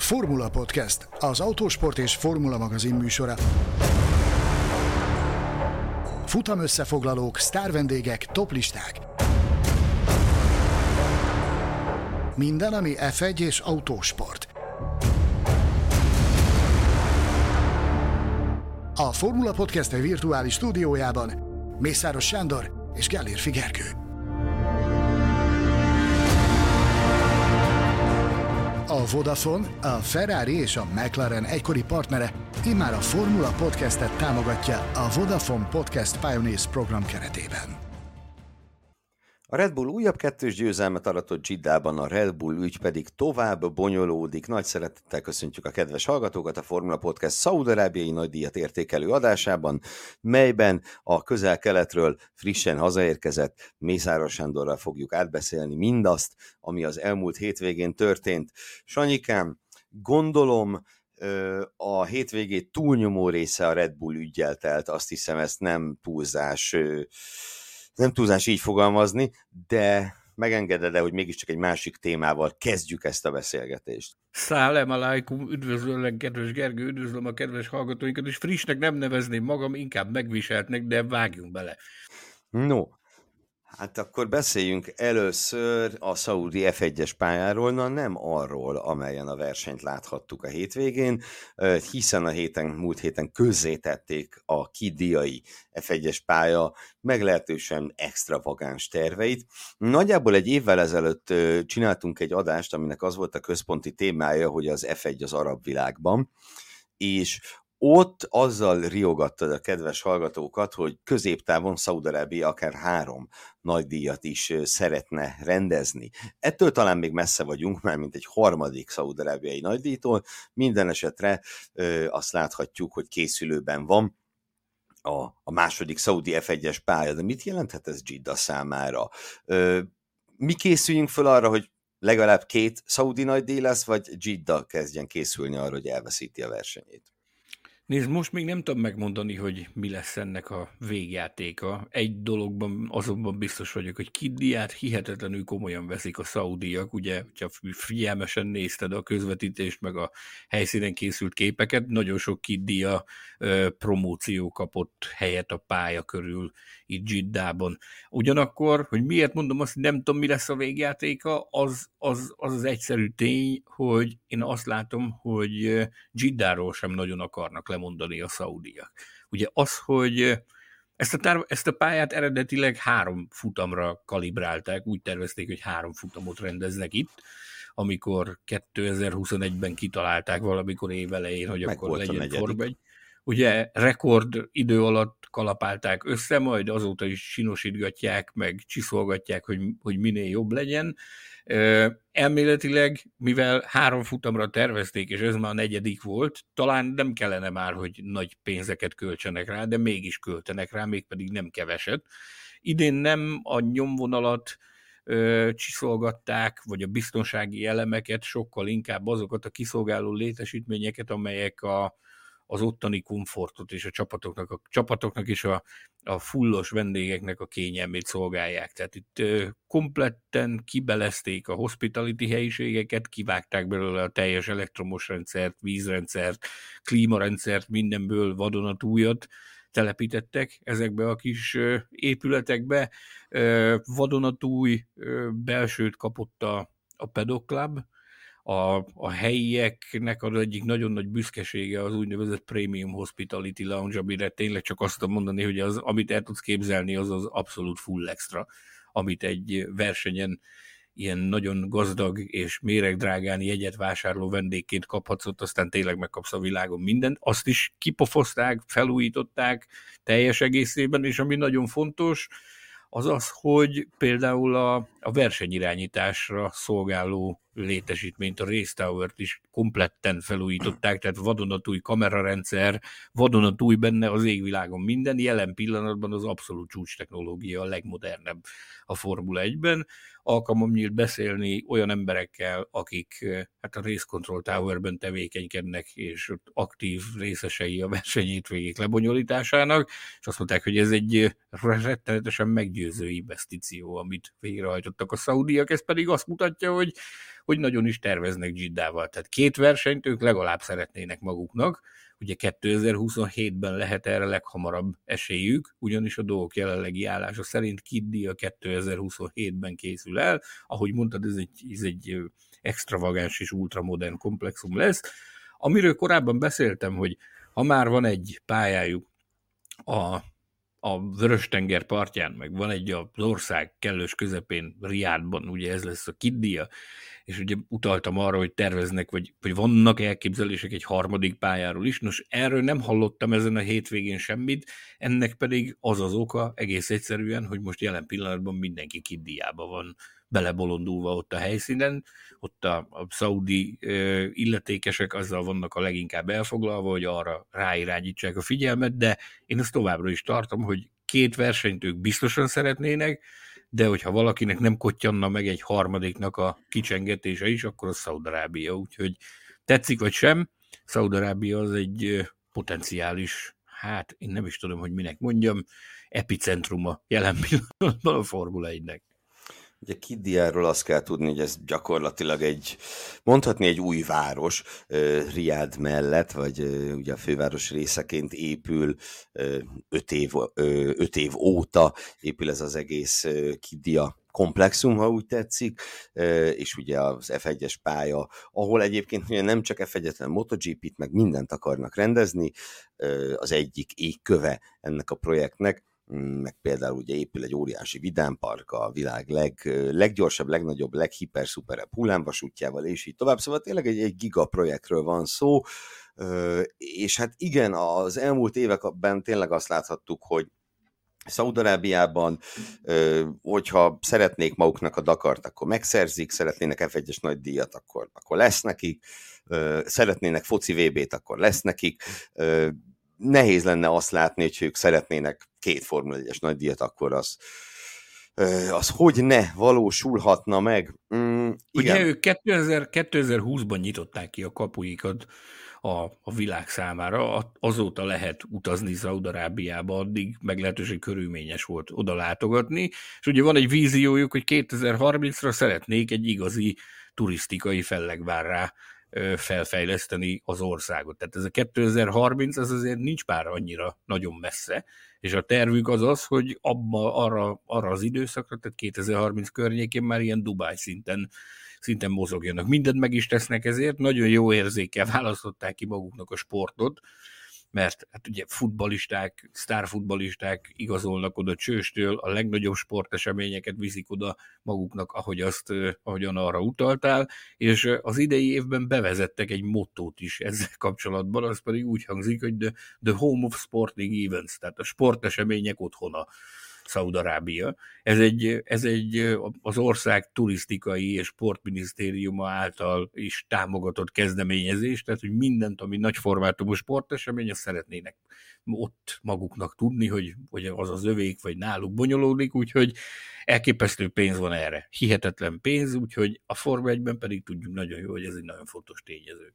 Formula Podcast, az autósport és formula magazin műsora. Futamösszefoglalók, sztárvendégek, toplisták. Minden, ami F1 és autósport. A Formula Podcast virtuális stúdiójában Mészáros Sándor és Gellérfi Gergő. A Vodafone, a Ferrari és a McLaren egykori partnere immár a Formula Podcastet támogatja a Vodafone Podcast Pioneers program keretében. A Red Bull újabb kettős győzelmet aratott Jiddában, a Red Bull ügy pedig tovább bonyolódik. Nagy szeretettel köszöntjük a kedves hallgatókat a Formula Podcast szaúd-arábiai nagydíjat értékelő adásában, melyben a közel-keletről frissen hazaérkezett Mészáros Sándorral fogjuk átbeszélni mindazt, ami az elmúlt hétvégén történt. Sanyikám, gondolom a hétvégé túlnyomó része a Red Bull üggyel telt, azt hiszem ezt nem túlzás így fogalmazni, de megengeded-e, hogy mégiscsak egy másik témával kezdjük ezt a beszélgetést? Szálem alájkum, üdvözöllek, kedves Gergő, üdvözlöm a kedves hallgatóinkat, és frissnek nem nevezném magam, inkább megviseltnek, de vágjunk bele. No, hát akkor beszéljünk először a szaúdi F1-es pályáról, nem arról, amelyen a versenyt láthattuk a hétvégén, hiszen múlt héten közzétették a kidiai F1-es pálya meglehetősen extravagáns terveit. Nagyjából egy évvel ezelőtt csináltunk egy adást, aminek az volt a központi témája, hogy az F1 az arab világban, és ott azzal riogattad a kedves hallgatókat, hogy középtávon Szaúd-Arábia akár 3 nagydíjat is szeretne rendezni. Ettől talán még messze vagyunk, már mint egy harmadik szaúd-arábiai nagydíjtól. Minden esetre azt láthatjuk, hogy készülőben van a második szaúdi F1-es pálya. De mit jelenthet ez Jidda számára? Mi készüljünk föl arra, hogy legalább 2 szaúdi nagydíj lesz, vagy Jidda kezdjen készülni arra, hogy elveszíti a versenyét? Nézd, most még nem tudom megmondani, hogy mi lesz ennek a végjátéka. Egy dologban azonban biztos vagyok, hogy Kiddiát hihetetlenül komolyan veszik a szaudiak, ugye, hogyha figyelmesen nézted a közvetítést, meg a helyszínen készült képeket, nagyon sok Kiddia promóció kapott helyet a pálya körül itt Jiddában. Ugyanakkor, hogy miért mondom azt, hogy nem tudom, mi lesz a végjátéka, az egyszerű tény, hogy én azt látom, hogy Jiddáról sem nagyon akarnak lemondani a szaudiak. Ugye az, hogy ezt a pályát eredetileg 3 futamra kalibrálták, úgy tervezték, hogy 3 futamot rendeznek itt, amikor 2021-ben kitalálták valamikor évelején, hogy meg akkor legyen Forma 1. Ugye rekord idő alatt kalapálták össze, majd azóta is sinosítgatják, meg csiszolgatják, hogy minél jobb legyen. Elméletileg, mivel 3 futamra tervezték, és ez már a 4. volt, talán nem kellene már, hogy nagy pénzeket költsenek rá, de mégis költenek rá, mégpedig nem keveset. Idén nem a nyomvonalat csiszolgatták, vagy a biztonsági elemeket, sokkal inkább azokat a kiszolgáló létesítményeket, amelyek az ottani komfortot és a csapatoknak és a fullos vendégeknek a kényelmét szolgálják. Tehát itt kompletten kibelezték a hospitality helyiségeket, kivágták belőle a teljes elektromos rendszert, vízrendszert, klímarendszert, mindenből vadonatújat telepítettek ezekbe a kis épületekbe. Vadonatúj belsőt kapott a Paddock Club. A helyieknek az egyik nagyon nagy büszkesége az úgynevezett Premium Hospitality Lounge, amire tényleg csak azt tudom mondani, hogy az, amit el tudsz képzelni, az abszolút full extra, amit egy versenyen ilyen nagyon gazdag és méregdrágán jegyet vásárló vendégként kaphatsz, ott aztán tényleg megkapsz a világon mindent. Azt is kipofozták, felújították teljes egészében, és ami nagyon fontos, az, hogy például a versenyirányításra szolgáló létesítményt, a Race Tower-t is kompletten felújították, tehát vadonatúj kamerarendszer, vadonatúj benne az égvilágon minden, jelen pillanatban az abszolút csúcs technológia, a legmodernebb a Formula 1-ben. Alkalmam nyílt beszélni olyan emberekkel, akik hát a Race Control Towerben tevékenykednek, és aktív részesei a versenyhétvégék lebonyolításának, és azt mondták, hogy ez egy rettenetesen meggyőző investíció, amit végrehajtottak a szaudiak. Ez pedig azt mutatja, hogy nagyon is terveznek Jiddával. Tehát 2 versenyt ők legalább szeretnének maguknak. Ugye 2027-ben lehet erre leghamarabb esélyük, ugyanis a dolgok jelenlegi állása szerint Kid a 2027-ben készül el. Ahogy mondtad, ez egy extravagáns és ultramodern komplexum lesz. Amiről korábban beszéltem, hogy ha már van egy pályájuk a Vörös-tenger partján, meg van egy az ország kellős közepén, Riádban, ugye ez lesz a Kid, és ugye utaltam arra, hogy terveznek, vagy vannak elképzelések egy harmadik pályáról is. Nos, erről nem hallottam ezen a hétvégén semmit, ennek pedig az az oka egész egyszerűen, hogy most jelen pillanatban mindenki Kid-ban van belebolondulva ott a helyszínen, ott a szaudi illetékesek azzal vannak a leginkább elfoglalva, hogy arra ráirányítsák a figyelmet, de én ezt továbbra is tartom, hogy 2 versenyt ők biztosan szeretnének, de hogyha valakinek nem kottyanna meg egy harmadiknak a kicsengetése is, akkor az Szaúd-Arábia. Úgyhogy tetszik vagy sem, Szaúd-Arábia az egy potenciális, hát én nem is tudom, hogy minek mondjam, epicentruma jelen pillanatban a Formula 1-nek. Ugye Kid-ről azt kell tudni, hogy ez gyakorlatilag mondhatni egy új város, Riád mellett, vagy ugye a főváros részeként épül, 5 év óta épül ez az egész Kid komplexum, ha úgy tetszik, és ugye az F1-es pálya, ahol egyébként ugye nem csak F1-et, hanem MotoGP-t, meg mindent akarnak rendezni, az egyik égköve ennek a projektnek, meg például ugye épül egy óriási vidámpark a világ leggyorsabb, legnagyobb, leghiper-szuperebb hullámvasútjával, és így tovább. Szóval tényleg egy gigaprojektről van szó, és hát igen, az elmúlt években tényleg azt láthattuk, hogy Szaúd-Arábiában, hogyha szeretnék maguknak a Dakart, akkor megszerzik, szeretnének F1-es nagy díjat, akkor lesz nekik, szeretnének foci VB-t, akkor lesz nekik, nehéz lenne azt látni, hogy ők szeretnének 2 Formula 1-es nagydíjat, akkor az hogy ne valósulhatna meg. Igen. Ugye ők 2020-ban nyitották ki a kapuikat a világ számára, azóta lehet utazni Szaúd-Arábiába, addig meglehetősen körülményes volt oda látogatni, és ugye van egy víziójuk, hogy 2030-ra szeretnék egy igazi turisztikai fellegvárrá felfejleszteni az országot. Tehát ez a 2030, ez azért nincs már annyira nagyon messze, és a tervük az, hogy arra az időszakra, tehát 2030 környékén már ilyen Dubáj szinten mozogjanak. Mindent meg is tesznek ezért, nagyon jó érzékkel választották ki maguknak a sportot, mert hát ugye futballisták, sztárfutballisták igazolnak oda csőstől, a legnagyobb sporteseményeket viszik oda maguknak, ahogyan arra utaltál, és az idei évben bevezettek egy mottót is ezzel kapcsolatban, az pedig úgy hangzik, hogy the home of sporting events, tehát a sportesemények otthona. Szaúd-Arábia. Ez egy az ország turisztikai és sportminisztériuma által is támogatott kezdeményezés, tehát hogy mindent, ami nagyformátumú sportesemény, azt szeretnének ott maguknak tudni, hogy az az övék, vagy náluk bonyolódik, úgyhogy elképesztő pénz van erre. Hihetetlen pénz, úgyhogy a Forma 1-ben pedig tudjuk nagyon jó, hogy ez egy nagyon fontos tényező.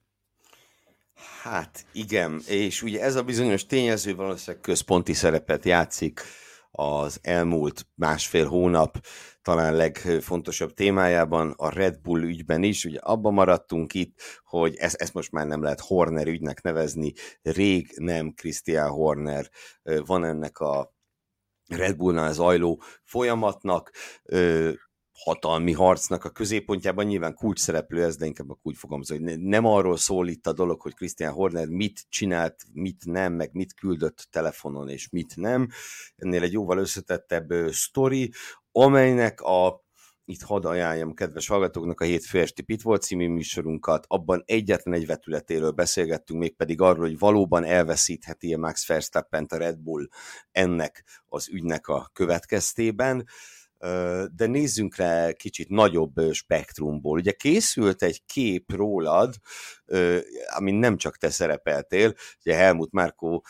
Hát igen, és ugye ez a bizonyos tényező valószínűleg központi szerepet játszik az elmúlt 1,5 hónap talán legfontosabb témájában, a Red Bull ügyben is. Ugye abban maradtunk itt, hogy ezt most már nem lehet Horner ügynek nevezni, rég nem Christian Horner van ennek a Red Bullnál zajló folyamatnak, hatalmi harcnak a középpontjában, nyilván kulcsszereplő ez, de inkább úgy fogalmazom, hogy nem arról szól itt a dolog, hogy Christian Horner mit csinált, mit nem, meg mit küldött telefonon, és mit nem. Ennél egy jóval összetettebb sztori, amelynek itt hadd ajánljam kedves hallgatóknak a Hétfő esti Pit Volt című műsorunkat, abban egyetlen egy vetületéről beszélgettünk, mégpedig arról, hogy valóban elveszítheti Max Verstappent a Red Bull ennek az ügynek a következtében. De nézzünk rá kicsit nagyobb spektrumból. Ugye készült egy kép rólad, amin nem csak te szerepeltél, ugye Helmut Marko,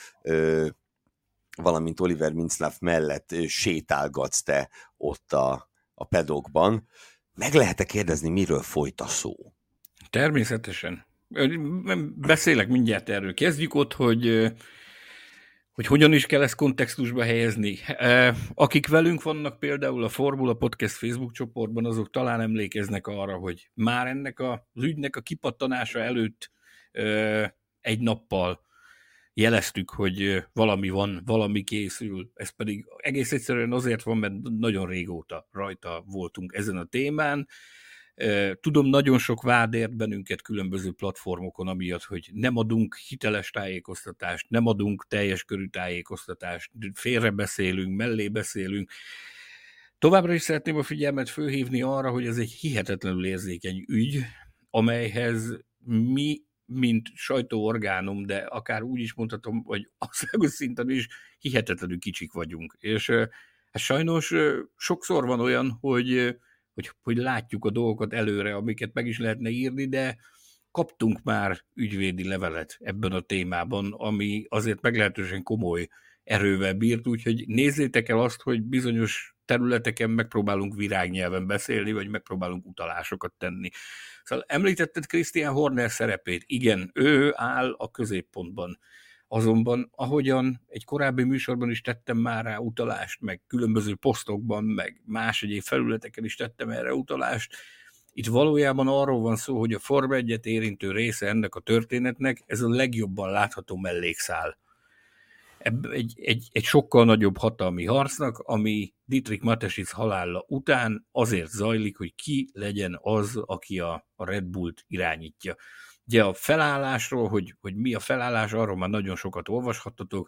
valamint Oliver Mintzlaff mellett sétálgatsz te ott a pedokban. Meg lehet-e kérdezni, miről folyt a szó? Természetesen. Beszélek mindjárt erről. Kezdjük ott, hogy hogy hogyan is kell ezt kontextusba helyezni. Akik velünk vannak például a Formula Podcast Facebook csoportban, azok talán emlékeznek arra, hogy már ennek az ügynek a kipattanása előtt egy nappal jeleztük, hogy valami van, valami készül. Ez pedig egész egyszerűen azért van, mert nagyon régóta rajta voltunk ezen a témán. Tudom, nagyon sok vád ért bennünket különböző platformokon, amiatt, hogy nem adunk hiteles tájékoztatást, nem adunk teljes körű tájékoztatást, félrebeszélünk, mellé beszélünk. Továbbra is szeretném a figyelmet fölhívni arra, hogy ez egy hihetetlenül érzékeny ügy, amelyhez mi, mint sajtóorgánum, de akár úgy is mondhatom, hogy országos szinten is hihetetlenül kicsik vagyunk. És hát sajnos sokszor van olyan, hogy látjuk a dolgokat előre, amiket meg is lehetne írni, de kaptunk már ügyvédi levelet ebben a témában, ami azért meglehetősen komoly erővel bírt, úgyhogy nézzétek el azt, hogy bizonyos területeken megpróbálunk virágnyelven beszélni, vagy megpróbálunk utalásokat tenni. Szóval említetted Christian Horner szerepét. Igen, ő áll a középpontban. Azonban, ahogyan egy korábbi műsorban is tettem már rá utalást, meg különböző posztokban, meg más egyéb felületeken is tettem erre utalást, itt valójában arról van szó, hogy a Forma 1-et érintő része ennek a történetnek, ez a legjobban látható mellékszál. Egy sokkal nagyobb hatalmi harcnak, ami Dietrich Mateschitz halála után azért zajlik, hogy ki legyen az, aki a Red Bullt irányítja. Ugye a felállásról, hogy mi a felállás, arról már nagyon sokat olvashattatok,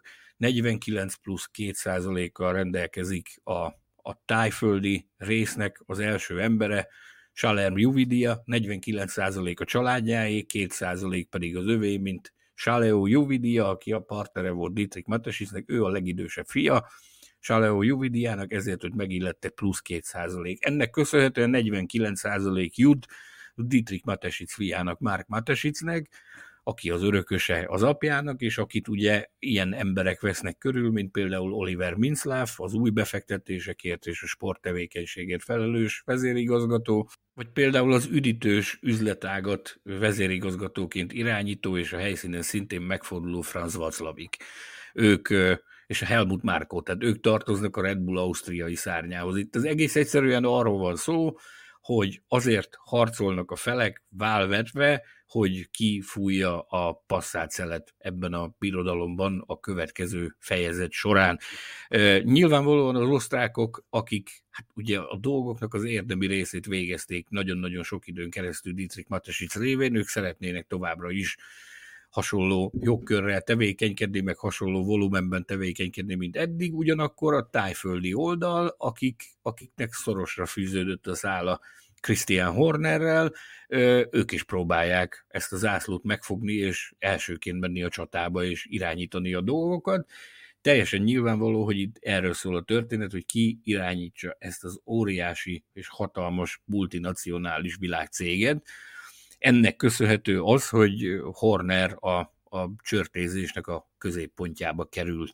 49 plusz 2%-kal rendelkezik a tájföldi résznek az első embere, Shaler Juvidia, 49% a családjáé, 2% pedig az övé, mint Shaleo Juvidia, aki a partnere volt Dietrich Mateschitznek, ő a legidősebb fia, Shaleo Juvidiának ezért, hogy megillette plusz 2%. Ennek köszönhetően 49% jut Dietrich Mateschitz fiának, Mark Mateschitznek, aki az örököse az apjának, és akit ugye ilyen emberek vesznek körül, mint például Oliver Minzlaff, az új befektetésekért és a sporttevékenységért felelős vezérigazgató, vagy például az üdítős üzletágat vezérigazgatóként irányító és a helyszínen szintén megforduló Franz Václavik. Ők és a Helmut Marko, tehát ők tartoznak a Red Bull ausztriai szárnyához. Itt az egész egyszerűen arról van szó, hogy azért harcolnak a felek válvetve, hogy ki fújja a passzát ebben a birodalomban a következő fejezet során. Nyilvánvalóan az osztrákok, akik hát ugye a dolgoknak az érdemi részét végezték nagyon-nagyon sok időn keresztül Dietrich Mateschitz révén, ők szeretnének továbbra is hasonló jogkörrel tevékenykedni, meg hasonló volumenben tevékenykedni, mint eddig, ugyanakkor a tájföldi oldal, akiknek szorosra fűződött a szála Christian Hornerrel, ők is próbálják ezt a zászlót megfogni, és elsőként menni a csatába, és irányítani a dolgokat. Teljesen nyilvánvaló, hogy itt erről szól a történet, hogy ki irányítsa ezt az óriási és hatalmas multinacionális világcéget. Ennek köszönhető az, hogy Horner a csörtézésnek a középpontjába került.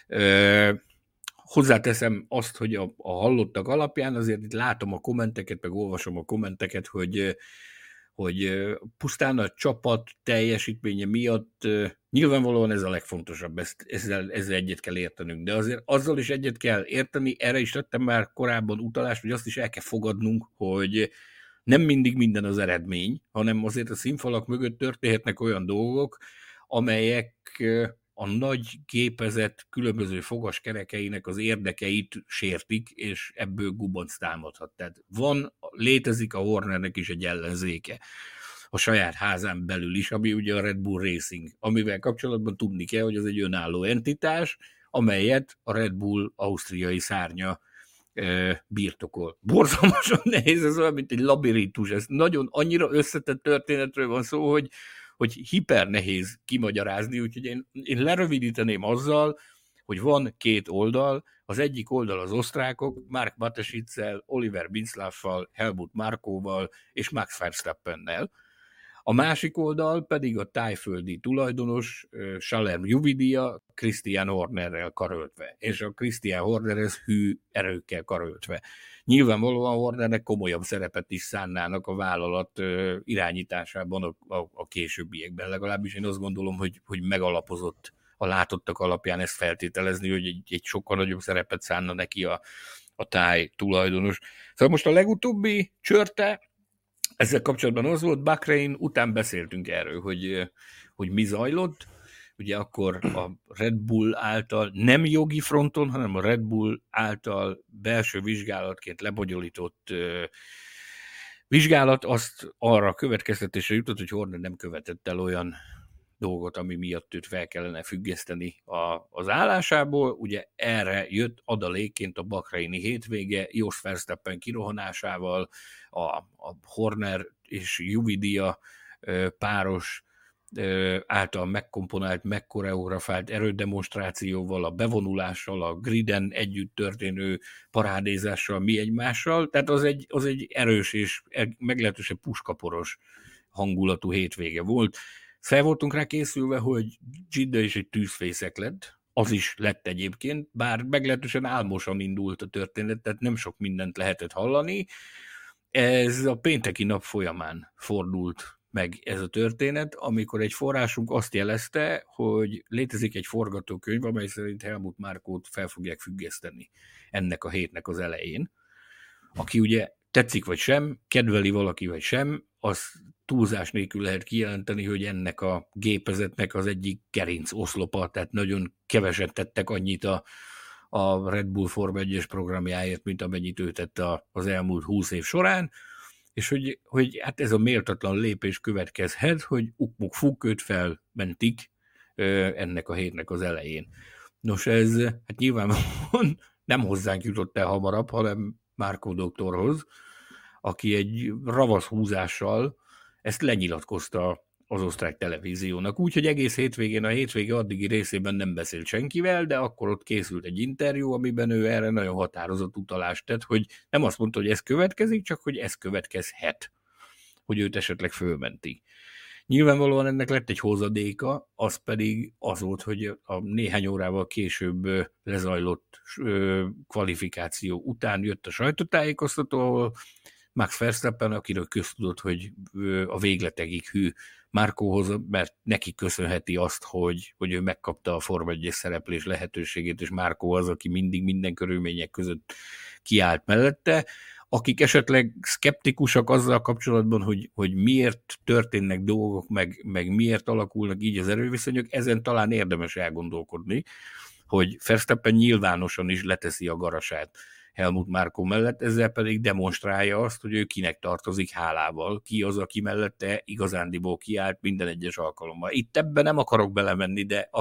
Hozzáteszem azt, hogy a hallottak alapján azért itt látom a kommenteket, meg olvasom a kommenteket, hogy pusztán a csapat teljesítménye miatt nyilvánvalóan ez a legfontosabb, ezzel egyet kell értenünk, de azért azzal is egyet kell érteni, erre is tettem már korábban utalást, hogy azt is el kell fogadnunk, hogy nem mindig minden az eredmény, hanem azért a színfalak mögött történhetnek olyan dolgok, amelyek a nagy gépezet különböző fogaskerekeinek az érdekeit sértik, és ebből gubanc támadhat. Tehát létezik a Hornernek is egy ellenzéke a saját házán belül is, ami ugye a Red Bull Racing, amivel kapcsolatban tudni kell, hogy az egy önálló entitás, amelyet a Red Bull ausztriai szárnya birtokol. Borzalmasan nehéz, ez olyan, mint egy labirintus, ez nagyon annyira összetett történetről van szó, hogy hiper nehéz kimagyarázni, úgyhogy én lerövidíteném azzal, hogy van két oldal, az egyik oldal az osztrákok, Mark Mateschitz-szel, Oliver Minzlaffal, Helmut Markóval és Max Verstappennel. A másik oldal pedig a tájföldi tulajdonos Shaler Juvidia Christian Hornerrel karöltve, és a Christian Hornerhez hű erőkkel karöltve. Nyilvánvalóan Hornernek komolyabb szerepet is szánnának a vállalat irányításában a későbbiekben. Legalábbis én azt gondolom, hogy megalapozott a látottak alapján ezt feltételezni, hogy egy sokkal nagyobb szerepet szánna neki a táj tulajdonos. Szóval most a legutóbbi csörte, ezzel kapcsolatban az volt, Bahrein után beszéltünk erről, hogy mi zajlott. Ugye akkor a Red Bull által nem jogi fronton, hanem a Red Bull által belső vizsgálatként lebonyolított vizsgálat azt arra következtetésre jutott, hogy Horner nem követett el olyan dolgot, ami miatt őt fel kellene függeszteni az állásából. Ugye erre jött adalékként a bahreini hétvége, Jos Verstappen kirohanásával, a Horner és Juvidia páros által megkomponált, megkoreografált erődemonstrációval, a bevonulással, a griden együtt történő parádézással, mi egymással. Tehát az egy erős és meglehetősen puskaporos hangulatú hétvége volt. Fel voltunk rá készülve, hogy Jeddah is egy tűzfészek lett, az is lett egyébként, bár meglehetősen álmosan indult a történet, tehát nem sok mindent lehetett hallani. Ez a pénteki nap folyamán fordult meg ez a történet, amikor egy forrásunk azt jelezte, hogy létezik egy forgatókönyv, amely szerint Helmut Markót fel fogják függeszteni ennek a hétnek az elején. Aki ugye tetszik vagy sem, kedveli valaki vagy sem, az túlzás nélkül lehet kijelenteni, hogy ennek a gépezetnek az egyik gerinc oszlopa, tehát nagyon keveset tettek annyit a Red Bull Forma 1-es programjáért, mint amennyit ő tett az elmúlt 20 év során, és hogy hát ez a méltatlan lépés következhet, hogy ukmuk-fuk őt felmentik ennek a hétnek az elején. Nos, ez hát nyilvánvalóan nem hozzánk jutott el hamarabb, hanem Marco doktorhoz, aki egy ravasz húzással ezt lenyilatkozta az osztrák televíziónak. Úgyhogy egész hétvégén, a hétvége addigi részében nem beszélt senkivel, de akkor ott készült egy interjú, amiben ő erre nagyon határozott utalást tett, hogy nem azt mondta, hogy ez következik, csak hogy ez következhet, hogy őt esetleg fölmentik. Nyilvánvalóan ennek lett egy hozadéka, az pedig az volt, hogy a néhány órával később lezajlott kvalifikáció után jött a sajtótájékoztató, ahol Max Verstappen, akiről köztudott, hogy a végletekig hű Markóhoz, mert neki köszönheti azt, hogy ő megkapta a Forma 1-es szereplés lehetőségét, és Marco az, aki mindig minden körülmények között kiállt mellette. Akik esetleg szkeptikusak azzal kapcsolatban, hogy miért történnek dolgok, meg miért alakulnak így az erőviszonyok, ezen talán érdemes elgondolkodni, hogy Verstappen nyilvánosan is leteszi a garasát Helmut Marko mellett, ezzel pedig demonstrálja azt, hogy ő kinek tartozik hálával, ki az, aki mellette igazándiból kiállt minden egyes alkalommal. Itt ebben nem akarok belemenni, de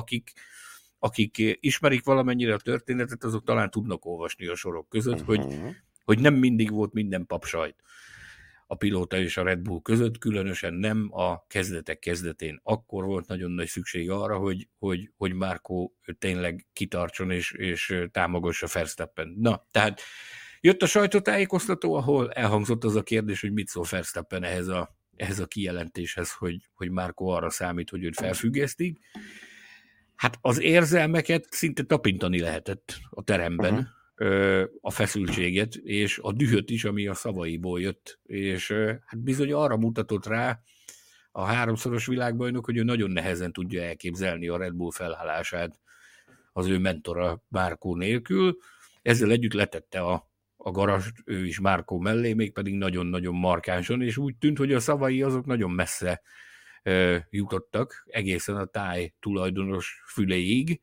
akik ismerik valamennyire a történetet, azok talán tudnak olvasni a sorok között, hogy nem mindig volt minden papsajt a pilóta és a Red Bull között, különösen nem a kezdetek kezdetén. Akkor volt nagyon nagy szükség arra, hogy Marko tényleg kitartson és támogassa Verstappen. Na, tehát jött a sajtótájékoztató, ahol elhangzott az a kérdés, hogy mit szól Verstappen ehhez a kijelentéshez, hogy Marko arra számít, hogy őt felfüggesztik. Hát az érzelmeket szinte tapintani lehetett a teremben, a feszültséget, és a dühöt is, ami a szavaiból jött, és hát bizony arra mutatott rá a 3-szoros világbajnok, hogy ő nagyon nehezen tudja elképzelni a Red Bull felállását az ő mentora Marko nélkül. Ezzel együtt letette a garast ő is Marko mellé, mégpedig nagyon-nagyon markánsan, és úgy tűnt, hogy a szavai azok nagyon messze jutottak, egészen a táj tulajdonos füléig.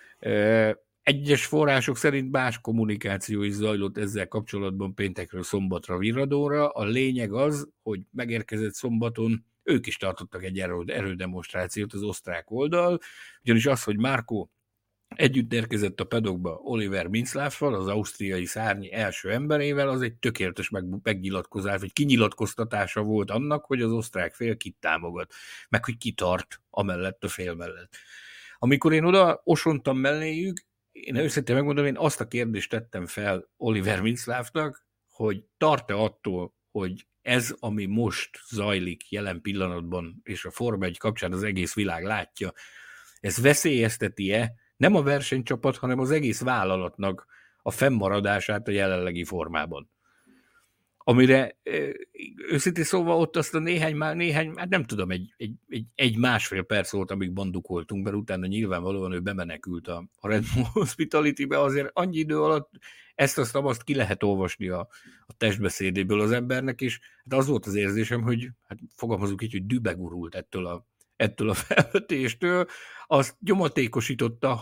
Egyes források szerint más kommunikáció is zajlott ezzel kapcsolatban péntekről szombatra Virradóra. A lényeg az, hogy megérkezett szombaton, ők is tartottak egy erődemonstrációt az osztrák oldal, ugyanis az, hogy Marko együtt érkezett a paddockba Oliver Minzlaffal, az ausztriai szárny első emberével, az egy tökéletes megnyilatkozás, vagy kinyilatkoztatása volt annak, hogy az osztrák fél kit támogat, meg hogy kitart amellett a fél mellett. Amikor én oda osontam melléjük, én őszintén megmondom, én azt a kérdést tettem fel Oliver Minzlaffnak, hogy tart-e attól, hogy ez, ami most zajlik jelen pillanatban, és a Forma 1 kapcsán az egész világ látja, ez veszélyezteti-e nem a versenycsapat, hanem az egész vállalatnak a fennmaradását a jelenlegi formában. amire őszintén szóval ott azt a néhány, hát nem tudom, egy másfél perc volt, amíg bandukoltunk, mert utána nyilvánvalóan ő bemenekült a Red Bull Hospitality-be, azért annyi idő alatt azt ki lehet olvasni a testbeszédéből az embernek, és hát az volt az érzésem, hogy hát fogalmazunk így, hogy dübegurult ettől a felvetéstől, azt nyomatékosította,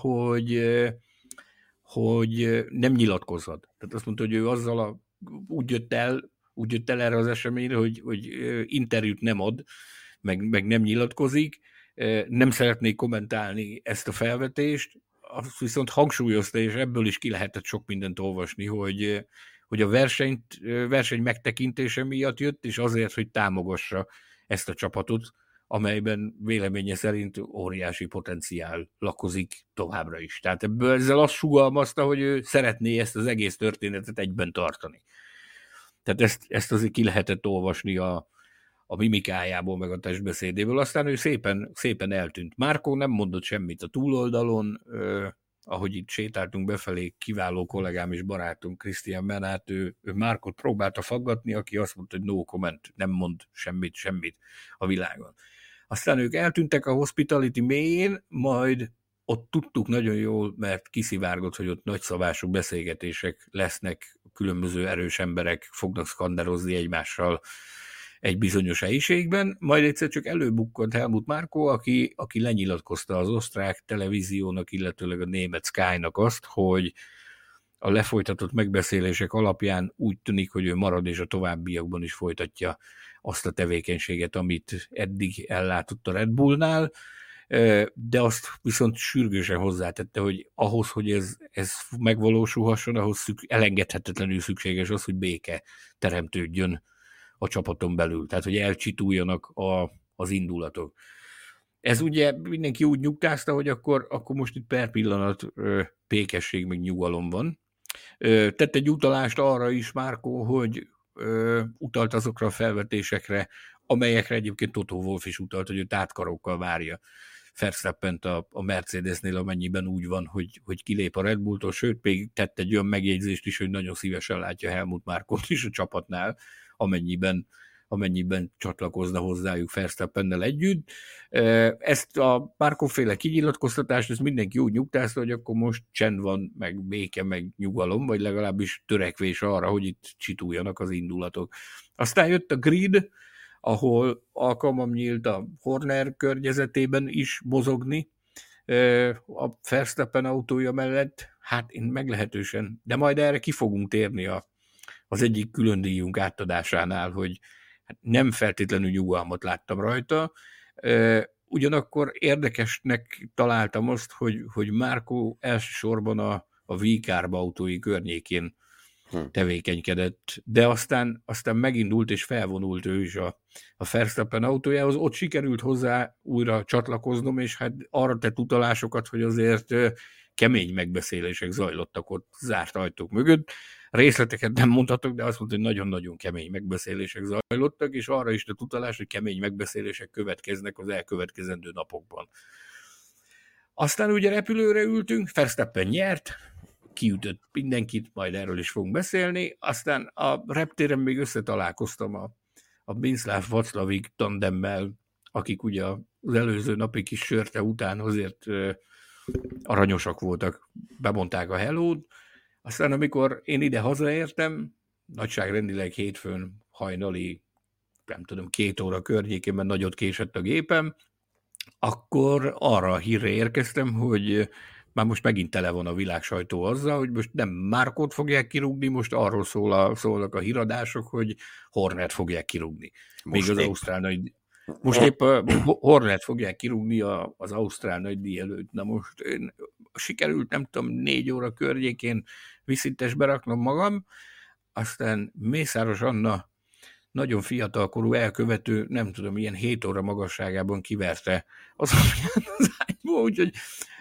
hogy nem nyilatkozhat. Tehát azt mondta, hogy ő azzal úgy jött el erre az eseményre, hogy interjút nem ad, meg nem nyilatkozik, nem szeretnék kommentálni ezt a felvetést, azt viszont hangsúlyozta, és ebből is ki lehetett sok mindent olvasni, hogy a verseny megtekintése miatt jött, és azért, hogy támogassa ezt a csapatot, amelyben véleménye szerint óriási potenciál lakozik továbbra is. Tehát ezzel azt sugalmazta, hogy ő szeretné ezt az egész történetet egyben tartani. Tehát ezt azért ki lehetett olvasni a mimikájából, meg a testbeszédéből. Aztán ő szépen eltűnt. Márkó nem mondott semmit a túloldalon, ahogy itt sétáltunk befelé, kiváló kollégám és barátunk Krisztián Menát, ő Márkot próbálta faggatni, aki azt mondta, hogy no comment, nem mond semmit a világon. Aztán ők eltűntek a Hospitality mélyén, majd ott tudtuk nagyon jól, mert kiszivárgott, hogy ott nagyszabású beszélgetések lesznek, különböző erős emberek fognak skanderozni egymással egy bizonyos helyiségben, majd egyszer csak előbukkant Helmut Marko, aki lenyilatkozta az osztrák televíziónak, illetőleg a német Sky-nak azt, hogy a lefolytatott megbeszélések alapján úgy tűnik, hogy ő marad, és a továbbiakban is folytatja azt a tevékenységet, amit eddig ellátott a Red Bullnál, de azt viszont sürgősen hozzátette, hogy ahhoz, hogy ez megvalósulhasson, ahhoz elengedhetetlenül szükséges az, hogy béke teremtődjön a csapaton belül, tehát hogy elcsituljanak az indulatok. Ez ugye mindenki úgy nyugtázta, hogy akkor most itt per pillanat békesség meg nyugalom van. Tett egy utalást arra is Márkó, hogy utalt azokra a felvetésekre, amelyekre egyébként Toto Wolff is utalt, hogy ő tátkarokkal várja Verstappent a Mercedesnél, amennyiben úgy van, hogy kilép a Red Bulltól, sőt, még tett egy olyan megjegyzést is, hogy nagyon szívesen látja Helmut Markót is a csapatnál, amennyiben csatlakozna hozzájuk Verstappennel együtt. Ezt a Markó-féle kinyilatkoztatást, ezt mindenki úgy nyugtázta, hogy akkor most csend van, meg béke, meg nyugalom, vagy legalábbis törekvés arra, hogy itt csituljanak az indulatok. Aztán jött a grid, ahol alkalmam nyílt a Horner környezetében is mozogni a Verstappen autója mellett, hát én meglehetősen, de majd erre ki fogunk térni az egyik külön díjunk átadásánál, hogy hát nem feltétlenül nyugalmat láttam rajta, ugyanakkor érdekesnek találtam azt, hogy Marko elsősorban a V-Carb autói környékén tevékenykedett, de aztán megindult és felvonult ő is a Verstappen autójához, ott sikerült hozzá újra csatlakoznom, és hát arra tett utalásokat, hogy azért kemény megbeszélések zajlottak ott zárt ajtók mögött. Részleteket nem mondhatok, de azt mondta, hogy nagyon-nagyon kemény megbeszélések zajlottak, és arra is tett utalás, hogy kemény megbeszélések következnek az elkövetkezendő napokban. Aztán ugye repülőre ültünk, Verstappen nyert, kiütött mindenkit, majd erről is fogunk beszélni, aztán a reptéren még összetalálkoztam a Binszláv-Vaclavik tandemmel, akik ugye az előző napi kis sörte után azért aranyosak voltak, bemondták a hellót, aztán amikor én ide hazaértem, nagyságrendileg hétfőn hajnali, nem tudom, 2 óra környékén, mert nagyot késett a gépem, akkor arra a hírre érkeztem, hogy már most megint tele van a világsajtó azzal, hogy most nem Markót fogják kirúgni, most arról szólnak a híradások, hogy Hornert fogják kirúgni. Még az ausztrál nagy... Most épp Hornert fogják kirúgni az ausztrál nagydíj előtt. Na most sikerült, nem tudom, 4 óra környékén visszintesbe raknom magam, aztán Mészáros Anna nagyon fiatalkorú elkövető, nem tudom, ilyen 7 óra magasságában kiverte az ágyból, úgyhogy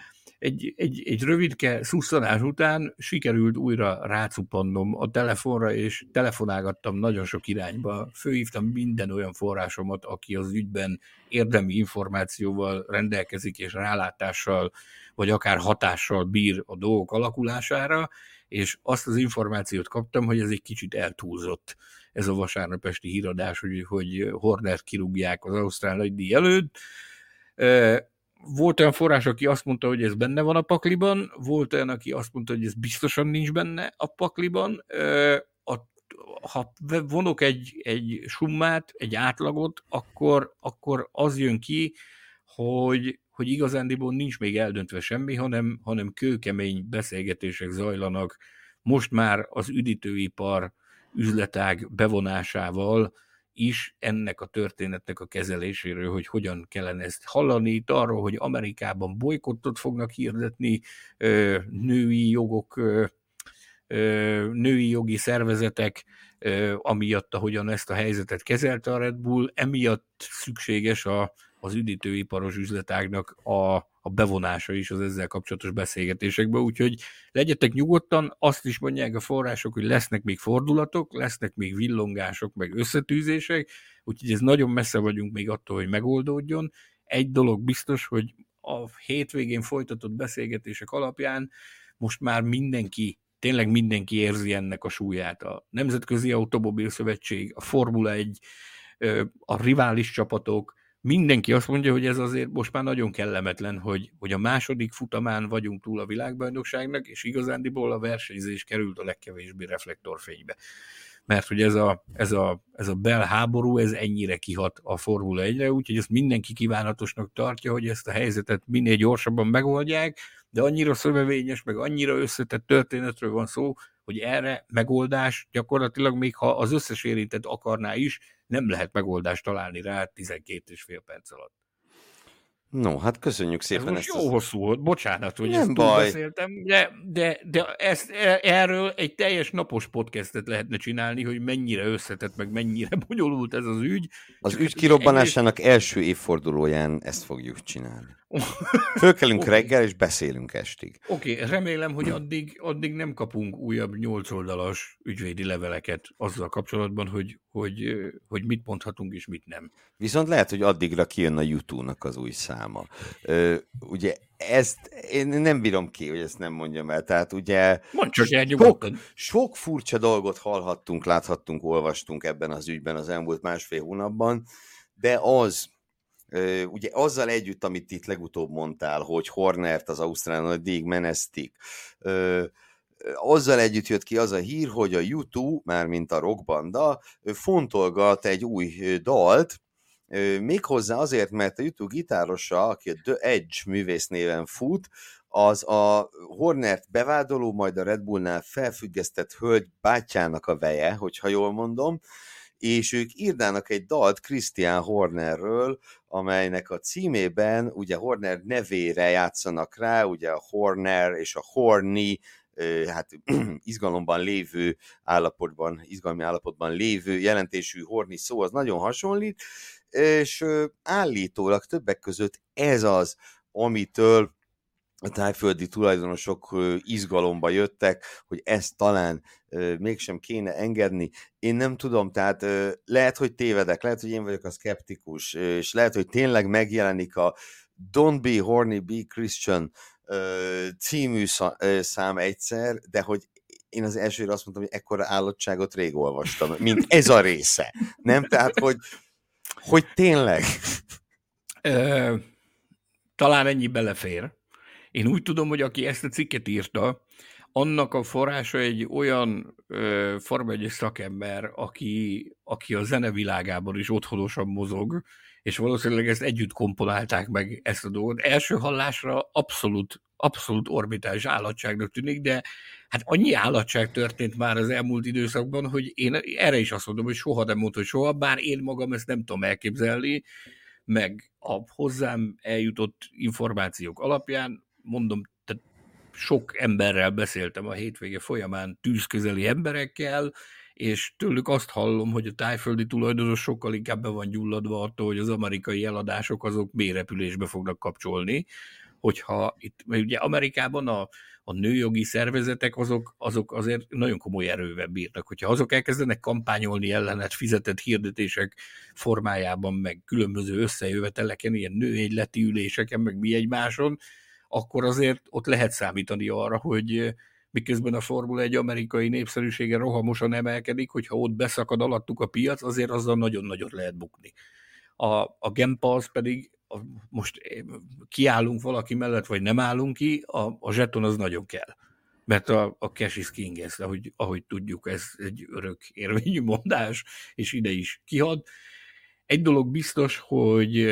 egy rövidke szusszanás után sikerült újra rácupannom a telefonra, és telefonálgattam nagyon sok irányba. Fölhívtam minden olyan forrásomat, aki az ügyben érdemi információval rendelkezik, és rálátással, vagy akár hatással bír a dolgok alakulására, és azt az információt kaptam, hogy ez egy kicsit eltúlzott ez a vasárnap esti híradás, hogy Hornert kirúgják az ausztrál nagydíj előtt. Volt olyan forrás, aki azt mondta, hogy ez benne van a pakliban, volt olyan, aki azt mondta, hogy ez biztosan nincs benne a pakliban. Ha vonok egy summát, egy átlagot, akkor az jön ki, hogy igazándiból nincs még eldöntve semmi, hanem kőkemény beszélgetések zajlanak most már az üdítőipar üzletág bevonásával is ennek a történetnek a kezeléséről, hogy hogyan kellene ezt hallani. Itt arról, hogy Amerikában bolykottot fognak hirdetni, női jogi szervezetek, amiatt, ahogyan ezt a helyzetet kezelte a Red Bull, emiatt szükséges az üdítőiparos üzletágnak a bevonása is az ezzel kapcsolatos beszélgetésekbe, úgyhogy legyetek nyugodtan, azt is mondják a források, hogy lesznek még fordulatok, lesznek még villongások, meg összetűzések, úgyhogy ez nagyon messze vagyunk még attól, hogy megoldódjon. Egy dolog biztos, hogy a hétvégén folytatott beszélgetések alapján most már tényleg mindenki érzi ennek a súlyát. A Nemzetközi Automobil Szövetség, a Formula 1, a rivális csapatok, mindenki azt mondja, hogy ez azért most már nagyon kellemetlen, hogy a második futamán vagyunk túl a világbajnokságnak, és igazándiból a versenyzés került a legkevésbé reflektorfénybe. Mert hogy ez a belháború, ez ennyire kihat a Formula 1-re, úgyhogy ezt mindenki kívánatosnak tartja, hogy ezt a helyzetet minél gyorsabban megoldják, de annyira szövevényes, meg annyira összetett történetről van szó, hogy erre megoldás gyakorlatilag még ha az összes érintett akarná is, nem lehet megoldást találni rá 12,5 perc alatt. No, hát köszönjük szépen. Ez most jó hosszú volt, bocsánat, hogy nem ezt baj. túlbeszéltem, de erről egy teljes napos podcastet lehetne csinálni, hogy mennyire összetett, meg mennyire bonyolult ez az ügy. Az ügy kirobbanásának első évfordulóján ezt fogjuk csinálni. Fölkelünk reggel, és beszélünk estig. Oké, remélem, hogy addig nem kapunk újabb 8 oldalas ügyvédi leveleket azzal kapcsolatban, hogy mit mondhatunk és mit nem. Viszont lehet, hogy addigra kijön a YouTube-nak az új száma. Ugye ezt én nem bírom ki, hogy ezt nem mondjam el. Tehát ugye sok furcsa dolgot hallhattunk, láthattunk, olvastunk ebben az ügyben az elmúlt másfél hónapban, de ugye azzal együtt, amit itt legutóbb mondtál, hogy Hornert az ausztrál nagydíjig menesztik, azzal együtt jött ki az a hír, hogy a U2, mármint a rockbanda, fontolgat egy új dalt, méghozzá azért, mert a U2 gitárosa, aki a The Edge művész néven fut, az a Hornert bevádoló, majd a Red Bullnál felfüggesztett hölgy bátyjának a veje, hogyha jól mondom, és ők írnának egy dalt Christian Hornerről, amelynek a címében ugye Horner nevére játszanak rá, ugye a Horner és a Horny, hát izgalmi állapotban lévő jelentésű Horny szó, az nagyon hasonlít, és állítólag többek között ez az, amitől a tájföldi tulajdonosok izgalomba jöttek, hogy ezt talán mégsem kéne engedni. Én nem tudom, tehát lehet, hogy tévedek, lehet, hogy én vagyok a szkeptikus, és lehet, hogy tényleg megjelenik a Don't Be Horny, Be Christian című szám egyszer, de hogy én az elsőre azt mondtam, hogy ekkora állatságot rég olvastam, mint ez a része. Nem? Tehát, hogy tényleg? Talán ennyi belefér. Én úgy tudom, hogy aki ezt a cikket írta, annak a forrása egy olyan Forma 1-es szakember, aki a zenevilágában is otthonosan mozog, és valószínűleg ezt együtt komponálták meg ezt a dolgot. Első hallásra abszolút orbitális állatságnak tűnik, de hát annyi állatság történt már az elmúlt időszakban, hogy én erre is azt mondom, hogy soha nem mondta, hogy soha, bár én magam ezt nem tudom elképzelni, meg a hozzám eljutott információk alapján, mondom, tehát sok emberrel beszéltem a hétvége folyamán, tűzközeli emberekkel, és tőlük azt hallom, hogy a tájföldi tulajdonos sokkal inkább be van gyulladva attól, hogy az amerikai eladások azok mélyrepülésbe fognak kapcsolni, hogyha itt, ugye Amerikában a nőjogi szervezetek azok azért nagyon komoly erővel bírnak. Hogyha azok elkezdenek kampányolni ellenet fizetett hirdetések formájában, meg különböző összejöveteleken, ilyen nőegyleti üléseken, meg mi egymáson, akkor azért ott lehet számítani arra, hogy miközben a Formula 1 amerikai népszerűsége rohamosan emelkedik, hogyha ott beszakad alattuk a piac, azért azzal nagyon-nagyon lehet bukni. A Game Pass pedig, most kiállunk valaki mellett, vagy nem állunk ki, a zseton az nagyon kell. Mert a cash is king, ez, ahogy tudjuk, ez egy örök érvényű mondás, és ide is kihad. Egy dolog biztos, hogy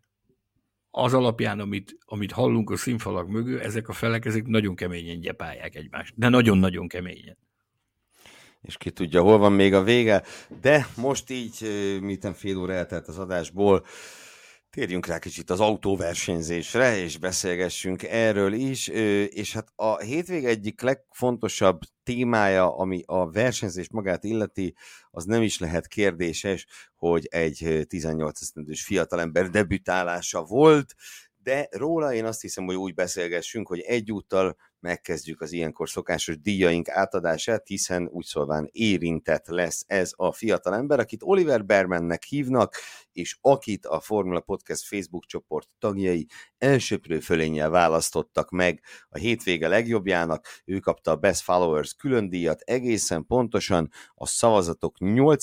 az alapján, amit hallunk a színfalak mögül, ezek a felek, ezek nagyon keményen gyepálják egymást, de nagyon-nagyon keményen. És ki tudja, hol van még a vége, de most így, miután fél óra eltelt az adásból, térjünk rá kicsit az autóversenyzésre, és beszélgessünk erről is, és hát a hétvége egyik legfontosabb témája, ami a versenyzést magát illeti, az nem is lehet kérdéses, hogy egy 18 esztendős fiatalember debütálása volt, de róla én azt hiszem, hogy úgy beszélgessünk, hogy egyúttal megkezdjük az ilyenkor szokásos díjaink átadását, hiszen úgy szólván érintett lesz ez a fiatalember, akit Oliver Bearmannek hívnak, és akit a Formula Podcast Facebook csoport tagjai elsöprő fölénnyel választottak meg a hétvége legjobbjának. Ő kapta a Best Followers külön díjat, egészen pontosan a szavazatok